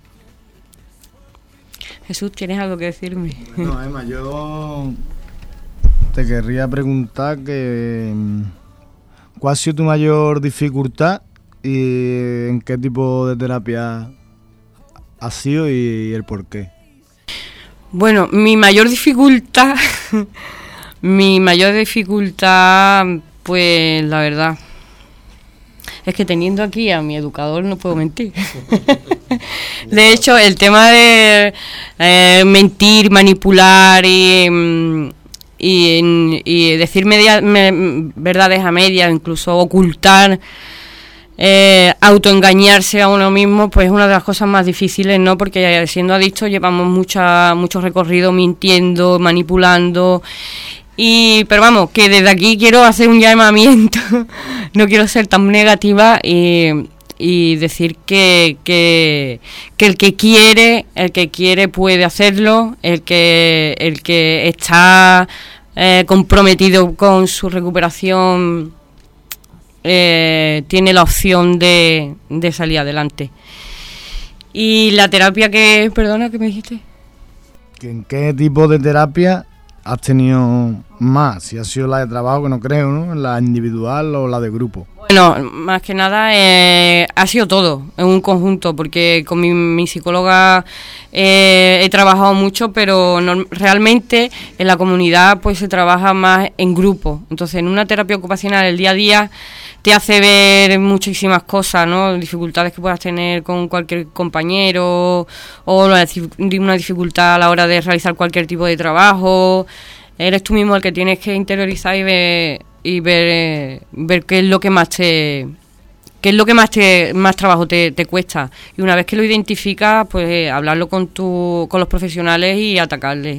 Jesús, ¿tienes algo que decirme? No, Emma, yo te querría preguntar que ¿cuál ha sido tu mayor dificultad y en qué tipo de terapia ha sido y el por qué? Bueno, mi mayor dificultad... Mi mayor dificultad, pues la verdad, es que teniendo aquí a mi educador no puedo mentir. De hecho, el tema de eh, mentir, manipular y, y, y decir media, me, verdades a medias, incluso ocultar, eh, autoengañarse a uno mismo, pues es una de las cosas más difíciles, ¿no? Porque siendo adictos llevamos mucha, mucho recorrido mintiendo, manipulando. Y pero vamos, que desde aquí quiero hacer un llamamiento, no quiero ser tan negativa y, y decir que, que, que el que quiere, el que quiere puede hacerlo, el que, el que está eh, comprometido con su recuperación eh, tiene la opción de, de salir adelante. Y la terapia que, perdona, ¿qué me dijiste? ¿En qué tipo de terapia has tenido más? Si ha sido la de trabajo, que no creo, ¿no? La individual o la de grupo. Bueno, más que nada eh, ha sido todo, en un conjunto, porque con mi, mi psicóloga eh, he trabajado mucho, pero no, realmente en la comunidad pues se trabaja más en grupo. Entonces, en una terapia ocupacional el día a día te hace ver muchísimas cosas, ¿no? Dificultades que puedas tener con cualquier compañero, o una dificultad a la hora de realizar cualquier tipo de trabajo. Eres tú mismo el que tienes que interiorizar y ver y ver, eh, ver qué es lo que más te qué es lo que más te más trabajo te, te cuesta. Y una vez que lo identificas, pues eh, hablarlo con tu con los profesionales y atacarles.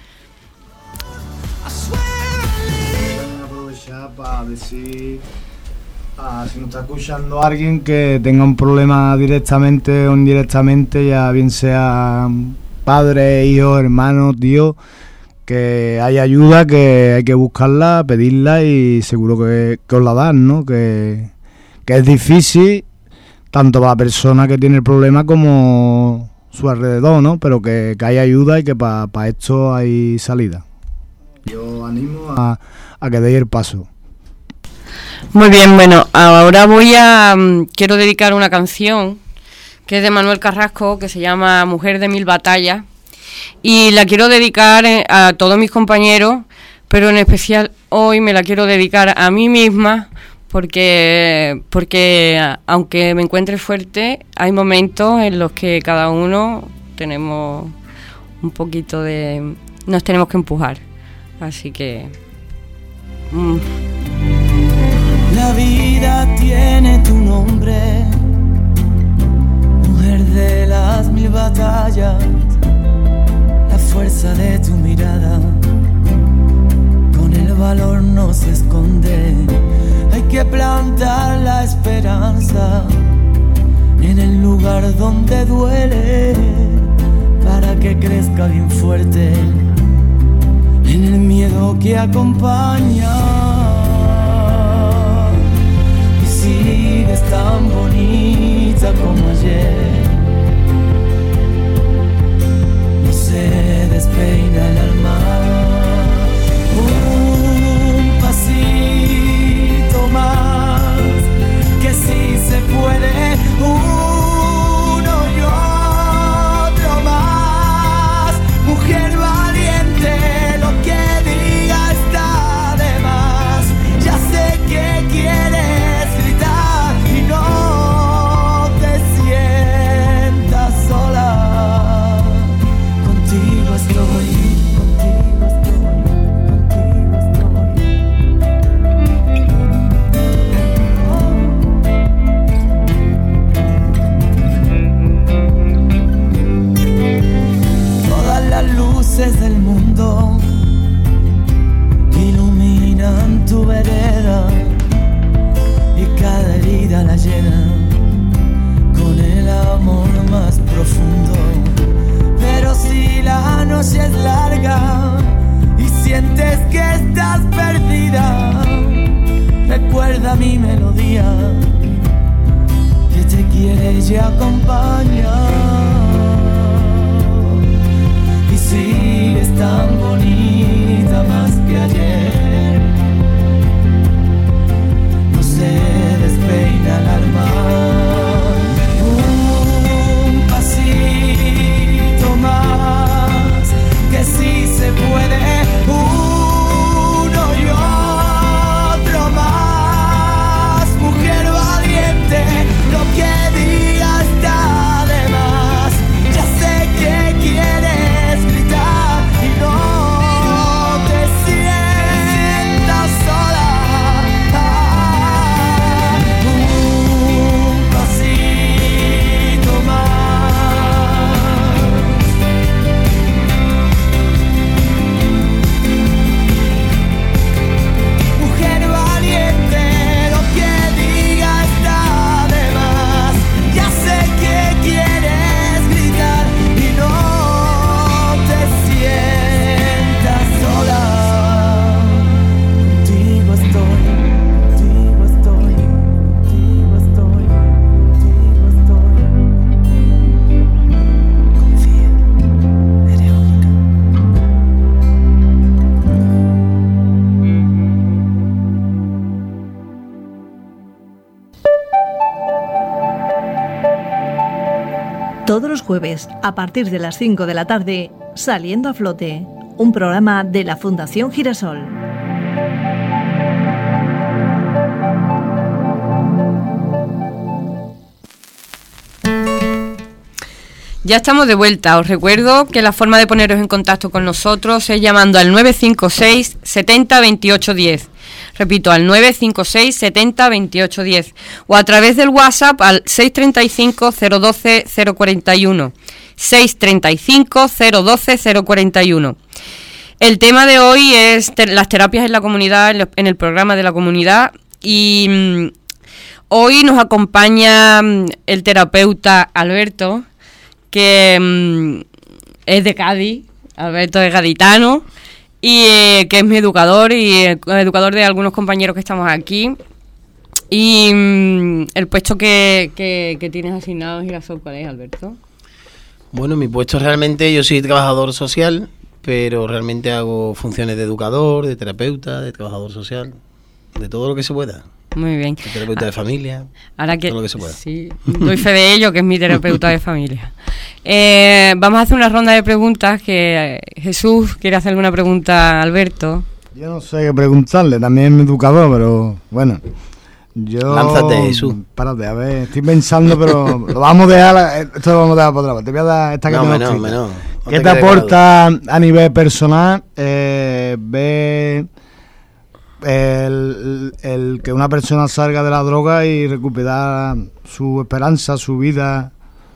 Voy a aprovechar para decir, ah, si nos está escuchando alguien que tenga un problema directamente o indirectamente, ya bien sea padre, hijo, hermano, tío, que hay ayuda, que hay que buscarla, pedirla y seguro que, que os la dan, ¿no? Que, que es difícil tanto para la persona que tiene el problema como su alrededor, ¿no? Pero que, que hay ayuda y que para pa esto hay salida. Yo animo a, a que deis el paso. Muy bien, bueno, ahora voy a... Um, quiero dedicar una canción que es de Manuel Carrasco, que se llama Mujer de Mil Batallas, y la quiero dedicar a todos mis compañeros, pero en especial hoy me la quiero dedicar a mí misma, porque, porque aunque me encuentre fuerte, hay momentos en los que cada uno tenemos un poquito de... nos tenemos que empujar, así que... Mm. La vida tiene tu nombre, mujer de las mil batallas, la fuerza de tu mirada, con el valor no se esconde, hay que plantar la esperanza en el lugar donde duele, para que crezca bien fuerte, en el miedo que acompaña. Sigues tan bonita como ayer, no se despeina el alma. Un pasito más, que sí se puede. Uno y otro más. Mujer valiente, lo que diga está de día y sientes que estás perdida, recuerda mi melodía que te quiere y acompaña. Y sigues tan bonita más que ayer, no se despeina el alma. Un pasito más, que sí se puede. Uno y otro más, mujer valiente, lo que digas está de más. Ya sé que quieres gritar y no te sientas sola. Ah, un pasito más. Mujer valiente, lo que diga está de más. Ya sé que quieres gritar y no te sientas sola. Contigo estoy, contigo estoy, contigo estoy, contigo estoy. Confía, eres única. Todos los jueves, a partir de las cinco de la tarde, Saliendo a Flote, un programa de la Fundación Girasol. Ya estamos de vuelta. Os recuerdo que la forma de poneros en contacto con nosotros es llamando al nueve cinco seis, setenta, veintiocho diez. Repito, al nueve cinco seis, setenta, veintiocho diez. O a través del WhatsApp al seis treinta y cinco, cero doce, cero cuarenta y uno. seis treinta y cinco, cero doce, cero cuarenta y uno. El tema de hoy es te- las terapias en la comunidad, en, lo- en el programa de la comunidad. Y mm, hoy nos acompaña mm, el terapeuta Alberto, que mm, es de Cádiz. Alberto es gaditano y eh, que es mi educador y eh, educador de algunos compañeros que estamos aquí. Y mm, el puesto que, que, que tienes asignado en Girasol, ¿cuál es, Alberto? Bueno, mi puesto realmente, yo soy trabajador social, pero realmente hago funciones de educador, de terapeuta, de trabajador social, de todo lo que se pueda. Muy bien. De terapeuta de familia, Ahora que, todo lo que se pueda. Sí, doy fe de ello, que es mi terapeuta de familia. Eh, vamos a hacer una ronda de preguntas, que eh, Jesús quiere hacer alguna pregunta a Alberto. Yo no sé qué preguntarle, también es mi educador, pero bueno. Yo... Lánzate, Jesús. Párate, a ver, estoy pensando, pero lo vamos a dejar, esto lo vamos a dejar por otra parte. Te voy a dar esta que No, tengo hombre, no, escrita. hombre, no. No ¿Qué te te quedes aporta a nivel personal eh, ver el, el que una persona salga de la droga y recuperar su esperanza, su vida?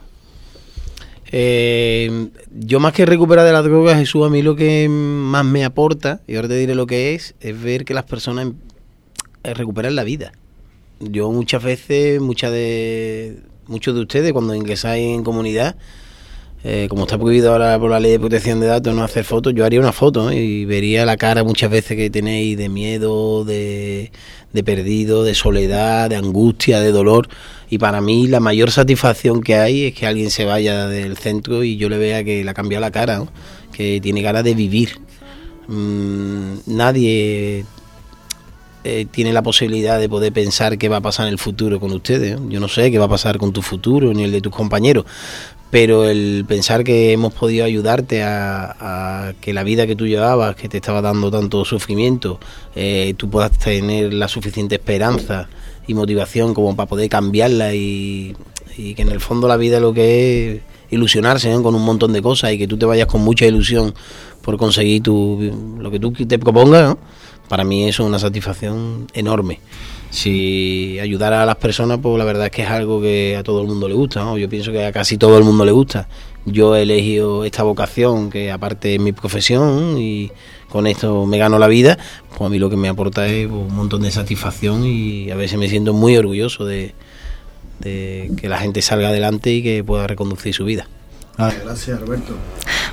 Eh, yo más que recuperar de la droga, Jesús, a mí lo que más me aporta, y ahora te diré lo que es, es ver que las personas eh, recuperan la vida. Yo muchas veces, muchas de muchos de ustedes cuando ingresáis en comunidad, eh, como está prohibido ahora por la ley de protección de datos no hacer fotos, yo haría una foto, ¿eh? Y vería la cara muchas veces que tenéis de miedo, de, de perdido, de soledad, de angustia, de dolor. Y para mí la mayor satisfacción que hay es que alguien se vaya del centro y yo le vea que le ha cambiado la cara, ¿no? Que tiene ganas de vivir. Mm, nadie eh, tiene la posibilidad de poder pensar qué va a pasar en el futuro con ustedes, ¿no? Yo no sé qué va a pasar con tu futuro ni el de tus compañeros, pero el pensar que hemos podido ayudarte a, a que la vida que tú llevabas, que te estaba dando tanto sufrimiento, eh, tú puedas tener la suficiente esperanza y motivación como para poder cambiarla y, y que en el fondo la vida lo que es ilusionarse, ¿no? Con un montón de cosas y que tú te vayas con mucha ilusión por conseguir tu, lo que tú te propongas, ¿no? Para mí eso es una satisfacción enorme. Si ayudar a las personas, pues la verdad es que es algo que a todo el mundo le gusta, ¿no? Yo pienso que a casi todo el mundo le gusta. Yo he elegido esta vocación, que aparte es mi profesión y con esto me gano la vida, pues a mí lo que me aporta es un montón de satisfacción y a veces me siento muy orgulloso de, de que la gente salga adelante y que pueda reconducir su vida. Vale, gracias, Alberto.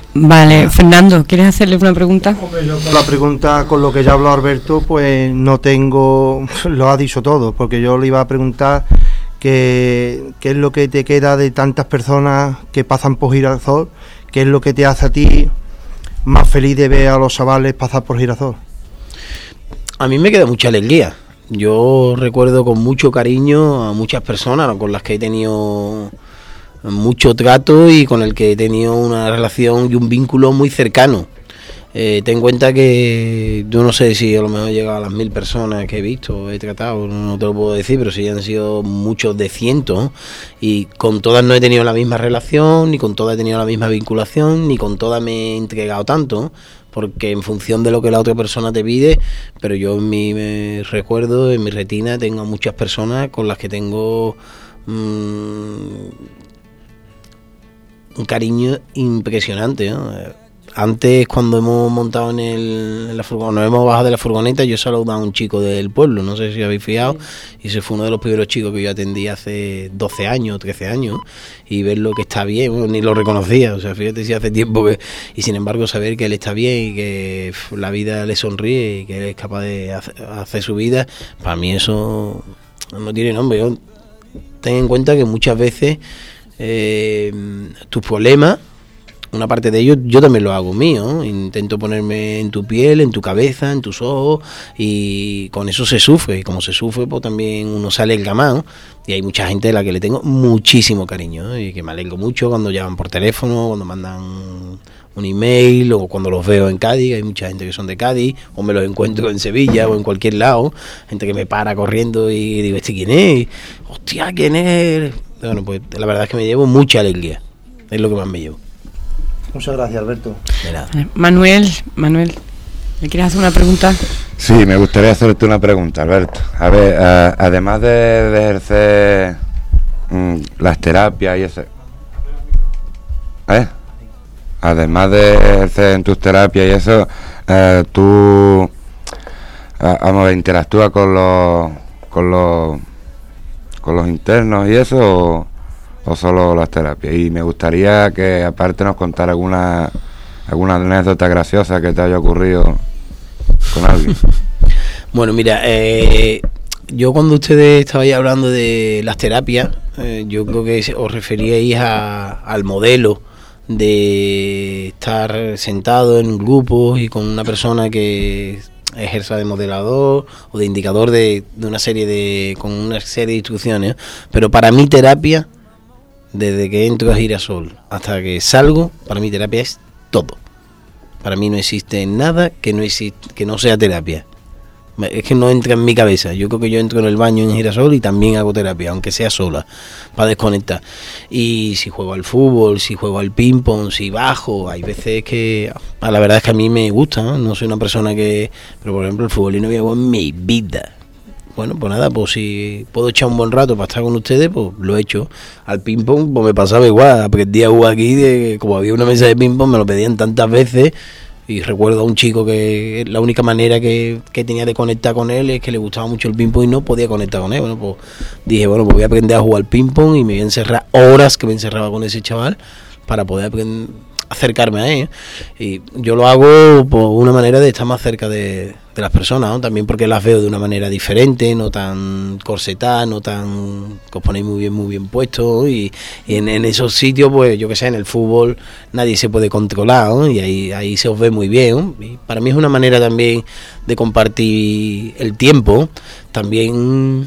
Vale, Fernando, ¿quieres hacerle una pregunta? La pregunta, con lo que ya habló Alberto, pues no tengo, lo ha dicho todo, porque yo le iba a preguntar que, qué es lo que te queda de tantas personas que pasan por Girasol, qué es lo que te hace a ti más feliz de ver a los chavales pasar por Girasol. A mí me queda mucha alegría. Yo recuerdo con mucho cariño a muchas personas con las que he tenido mucho trato y con el que he tenido una relación y un vínculo muy cercano. Eh, ten en cuenta que yo no sé si a lo mejor he llegado a las mil personas que he visto, he tratado, no te lo puedo decir, pero sí han sido muchos de cientos, y con todas no he tenido la misma relación, ni con todas he tenido la misma vinculación, ni con todas me he entregado tanto, porque en función de lo que la otra persona te pide, pero yo en mi me recuerdo, en mi retina, tengo muchas personas con las que tengo mmm, un cariño impresionante, ¿no? Antes, cuando hemos montado en, el, en la furgoneta, nos hemos bajado de la furgoneta, yo he saludado a un chico del pueblo, no sé si habéis fijado, y ese fue uno de los primeros chicos que yo atendí hace doce años, trece años, y verlo que está bien, bueno, ni lo reconocía, o sea, fíjate si hace tiempo que... Y sin embargo, saber que él está bien y que pff, la vida le sonríe y que él es capaz de hacer, hacer su vida, para mí eso no tiene nombre. Yo, ten en cuenta que muchas veces eh, tus problemas, una parte de ellos yo también lo hago mío, intento ponerme en tu piel, en tu cabeza, en tus ojos, y con eso se sufre, y como se sufre pues también uno sale engamado, y hay mucha gente a la que le tengo muchísimo cariño, ¿eh? Y que me alegro mucho cuando llaman por teléfono, cuando mandan un email, o cuando los veo en Cádiz, hay mucha gente que son de Cádiz, o me los encuentro en Sevilla o en cualquier lado, gente que me para corriendo y digo, ¿este quién es? Hostia, ¿quién es? Bueno, pues la verdad es que me llevo mucha alegría, es lo que más me llevo. Muchas gracias, Alberto. De nada. Manuel, Manuel, ¿me quieres hacer una pregunta? Sí, me gustaría hacerte una pregunta, Alberto. A ver, uh, además de, de ejercer um, las terapias y ese... ¿Eh? Además de ejercer en tus terapias y eso, uh, tú... Uh, vamos a ver, ¿interactúas con los... con los... con los internos y eso, o, o solo las terapias? Y me gustaría que aparte nos contara alguna alguna anécdota graciosa que te haya ocurrido con alguien. Bueno, mira, eh, yo cuando ustedes estabais hablando de las terapias, eh, yo creo que os referíais a, al modelo de estar sentado en grupos y con una persona que ejerza de modelador o de indicador de, de una serie de con una serie de instrucciones, pero para mí terapia, desde que entro a Girasol hasta que salgo, para mí terapia es todo. Para mí no existe nada que no existe, que no sea terapia. Es que no entra en mi cabeza. Yo creo que yo entro en el baño en Girasol y también hago terapia, aunque sea sola, para desconectar. Y si juego al fútbol, si juego al ping pong, si bajo, hay veces que la verdad es que a mí me gusta, ¿no? No soy una persona que... Pero por ejemplo el fútbol y no hago en mi vida. Bueno, pues nada, pues si puedo echar un buen rato para estar con ustedes, pues lo he hecho. Al ping pong pues me pasaba igual, aprendí a jugar aquí, de, como había una mesa de ping pong me lo pedían tantas veces. Y recuerdo a un chico que la única manera que, que tenía de conectar con él es que le gustaba mucho el ping pong y no podía conectar con él. Bueno, pues dije, bueno, pues voy a aprender a jugar ping pong y me voy a encerrar horas que me encerraba con ese chaval para poder aprender, acercarme a él. Y yo lo hago por una manera de estar más cerca de, de las personas, ¿no? También porque las veo de una manera diferente, no tan corsetadas, no tan... que os ponéis muy bien, muy bien puestos, y, y en, en esos sitios, pues yo que sé, en el fútbol nadie se puede controlar, ¿no? Y ahí, ahí se os ve muy bien, ¿no? Y para mí es una manera también de compartir el tiempo, también...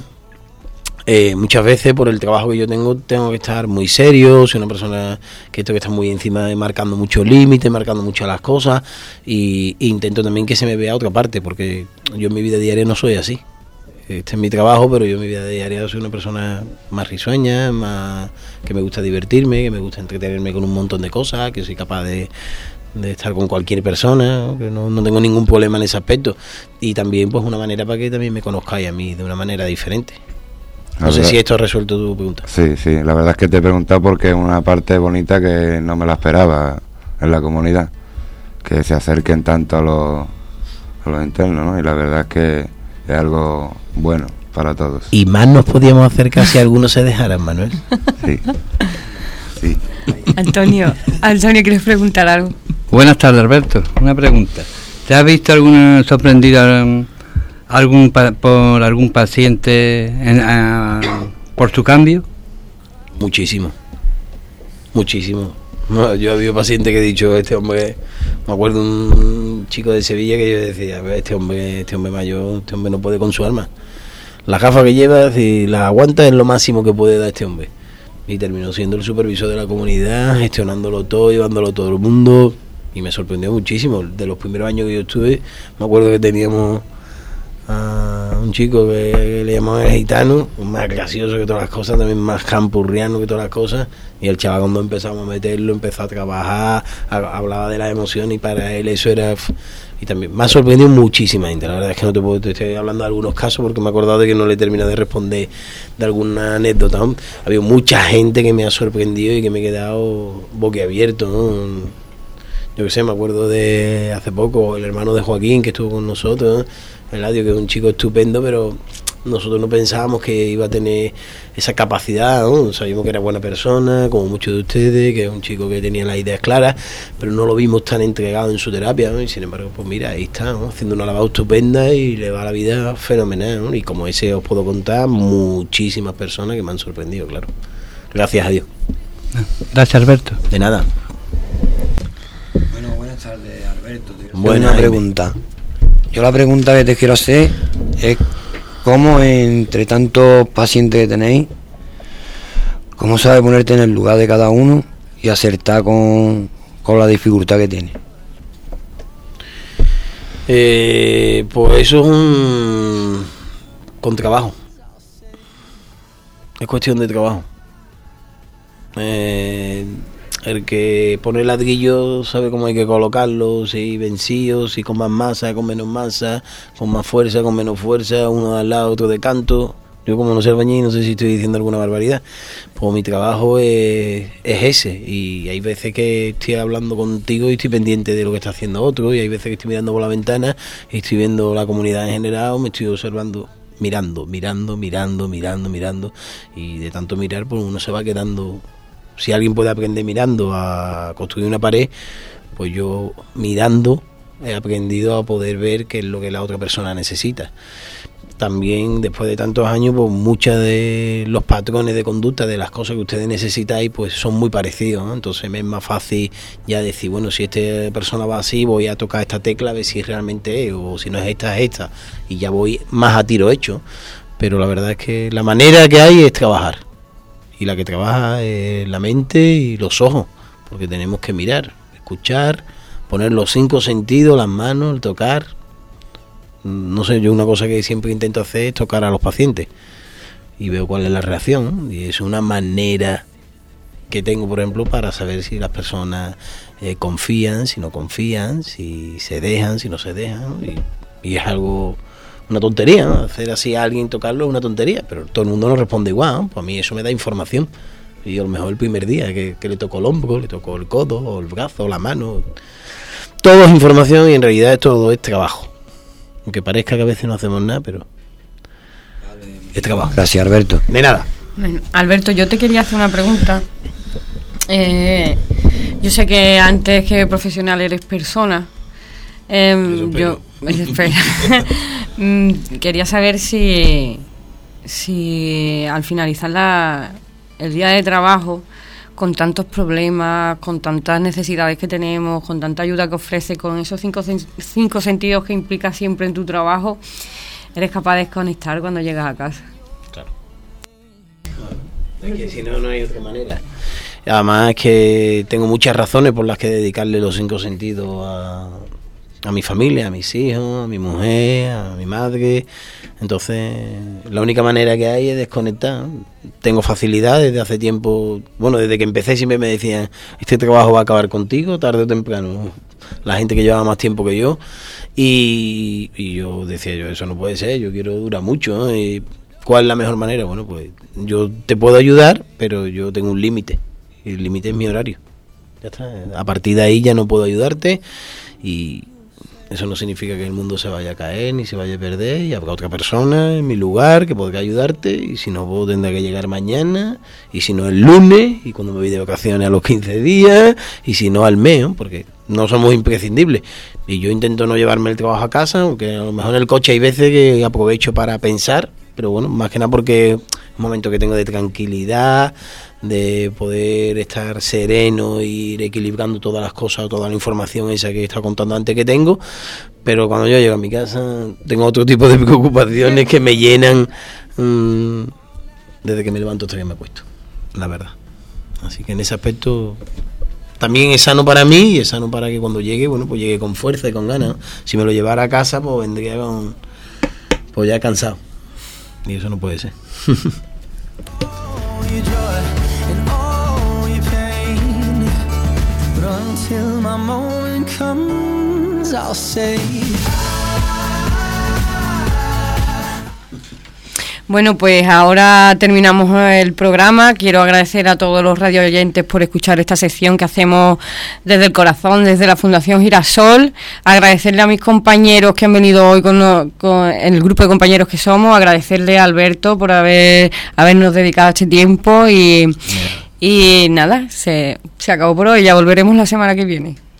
Eh, muchas veces por el trabajo que yo tengo tengo que estar muy serio, soy una persona que tengo que estar muy encima de marcando muchos límites, marcando mucho las cosas, y, e intento también que se me vea otra parte, porque yo en mi vida diaria no soy así. Este es mi trabajo, pero yo en mi vida diaria soy una persona más risueña, más que me gusta divertirme, que me gusta entretenerme con un montón de cosas, que soy capaz de de estar con cualquier persona, ¿no? Que no, no tengo ningún problema en ese aspecto, y también pues una manera para que también me conozcáis a mí de una manera diferente. No sé si esto ha resuelto tu pregunta. Sí, sí, la verdad es que te he preguntado porque es una parte bonita que no me la esperaba en la comunidad, que se acerquen tanto a los, a los internos, ¿no? Y la verdad es que es algo bueno para todos. Y más nos podíamos acercar si algunos se dejaran, Manuel. Sí, sí. Antonio, Antonio, ¿quieres preguntar algo? Buenas tardes, Alberto. Una pregunta. ¿Te has visto alguna sorprendida um, algún pa- por algún paciente en, a, por su cambio? Muchísimo. Muchísimo. No, yo he habido pacientes que he dicho, este hombre, me acuerdo un chico de Sevilla que yo decía, este hombre, este hombre mayor, este hombre no puede con su alma. La gafa que lleva, si la aguanta, es lo máximo que puede dar este hombre. Y terminó siendo el supervisor de la comunidad, gestionándolo todo, llevándolo todo el mundo, y me sorprendió muchísimo. De los primeros años que yo estuve, me acuerdo que teníamos a un chico que, que le llamaban el gitano, más gracioso que todas las cosas, también más campurriano que todas las cosas, y el chaval cuando empezamos a meterlo, empezó a trabajar, a, hablaba de las emociones, y para él eso era... Y también me ha sorprendido muchísima gente. La verdad es que no te puedo, te estoy hablando de algunos casos porque me he acordado de que no le he terminado de responder de alguna anécdota. Ha habido mucha gente que me ha sorprendido y que me he quedado boquiabierto, ¿no? Yo qué sé, me acuerdo de hace poco el hermano de Joaquín que estuvo con nosotros, ¿no? Eladio, que es un chico estupendo, pero nosotros no pensábamos que iba a tener esa capacidad, ¿no? Sabíamos que era buena persona, como muchos de ustedes, que es un chico que tenía las ideas claras, pero no lo vimos tan entregado en su terapia, ¿no? Y sin embargo, pues mira, ahí está, ¿no? Haciendo una lavada estupenda y le va la vida fenomenal, ¿no? Y como ese os puedo contar muchísimas personas que me han sorprendido, claro. Gracias a Dios. Gracias, Alberto. De nada. Bueno, buenas tardes, Alberto. Buena pregunta. Yo la pregunta que te quiero hacer es cómo entre tantos pacientes que tenéis, cómo sabes ponerte en el lugar de cada uno y acertar con, con la dificultad que tiene. Eh, pues eso es un... con trabajo. Es cuestión de trabajo. Eh, el que pone ladrillo sabe cómo hay que colocarlo, si vencido, si con más masa, con menos masa, con más fuerza, con menos fuerza, uno de al lado, otro de canto. Yo como no sé albañil, no sé si estoy diciendo alguna barbaridad, pues mi trabajo es, es ese, y hay veces que estoy hablando contigo y estoy pendiente de lo que está haciendo otro, y hay veces que estoy mirando por la ventana y estoy viendo la comunidad en general, me estoy observando, mirando, mirando, mirando, mirando, mirando, y de tanto mirar pues uno se va quedando. Si alguien puede aprender mirando a construir una pared, pues yo mirando he aprendido a poder ver qué es lo que la otra persona necesita. También después de tantos años, pues muchos de los patrones de conducta de las cosas que ustedes necesitáis pues son muy parecidos, ¿no? Entonces me es más fácil ya decir, bueno, si esta persona va así, voy a tocar esta tecla a ver si realmente es, o si no es esta, es esta, y ya voy más a tiro hecho. Pero la verdad es que la manera que hay es trabajar, y la que trabaja es la mente y los ojos, porque tenemos que mirar, escuchar, poner los cinco sentidos, las manos, el tocar. No sé, yo una cosa que siempre intento hacer es tocar a los pacientes y veo cuál es la reacción, ¿no? Y es una manera que tengo, por ejemplo, para saber si las personas eh, confían, si no confían, si se dejan, si no se dejan, ¿no? y, y es algo, una tontería, ¿no? Hacer así a alguien, tocarlo es una tontería, pero todo el mundo no responde igual, ¿no? Pues a mí eso me da información, y a lo mejor el primer día que, que le tocó el hombro, le tocó el codo, o el brazo, o la mano, todo es información, y en realidad todo es trabajo. Aunque parezca que a veces no hacemos nada, pero es trabajo. Gracias, Alberto. De nada. Bueno, Alberto, yo te quería hacer una pregunta. Eh, yo sé que antes que profesional eres persona. Eh, yo espera. Quería saber si, si al finalizar la, el día de trabajo, con tantos problemas, con tantas necesidades que tenemos, con tanta ayuda que ofrece, con esos cinco, cinco sentidos que implica siempre en tu trabajo, eres capaz de desconectar cuando llegas a casa. Claro. Es que si no, no hay otra manera. Además es que tengo muchas razones por las que dedicarle los cinco sentidos a, a mi familia, a mis hijos, a mi mujer, a mi madre. Entonces, la única manera que hay es desconectar. Tengo facilidad desde hace tiempo. Bueno, desde que empecé siempre me decían, este trabajo va a acabar contigo tarde o temprano. La gente que llevaba más tiempo que yo. Y, y yo decía, yo eso no puede ser, yo quiero durar mucho, ¿no? Y ¿cuál es la mejor manera? Bueno, pues yo te puedo ayudar, pero yo tengo un límite. Y el límite es mi horario. Ya está. A partir de ahí ya no puedo ayudarte. Y Eso no significa que el mundo se vaya a caer ni se vaya a perder, y habrá otra persona en mi lugar que podrá ayudarte, y si no, vos tendrá que llegar mañana, y si no el lunes, y cuando me voy de vacaciones a los quince días, y si no al mes, ¿no? Porque no somos imprescindibles. Y yo intento no llevarme el trabajo a casa, aunque a lo mejor en el coche hay veces que aprovecho para pensar, pero bueno, más que nada porque es un momento que tengo de tranquilidad, de poder estar sereno e ir equilibrando todas las cosas, toda la información esa que he estado contando antes que tengo. Pero cuando yo llego a mi casa tengo otro tipo de preocupaciones que me llenan mmm, desde que me levanto hasta que me acuesto, la verdad. Así que en ese aspecto también es sano para mí, y es sano para que cuando llegue, bueno, pues llegue con fuerza y con ganas, ¿no? Si me lo llevara a casa, pues vendría con, pues ya cansado, y eso no puede ser. Until my moment comes, I'll say. Bueno, pues ahora terminamos el programa. Quiero agradecer a todos los radio oyentes por escuchar esta sección que hacemos desde el corazón, desde la Fundación Girasol. Agradecerle a mis compañeros que han venido hoy con, con el grupo de compañeros que somos. Agradecerle a Alberto por haber habernos dedicado este tiempo y, y nada, se, se acabó por hoy. Ya volveremos la semana que viene.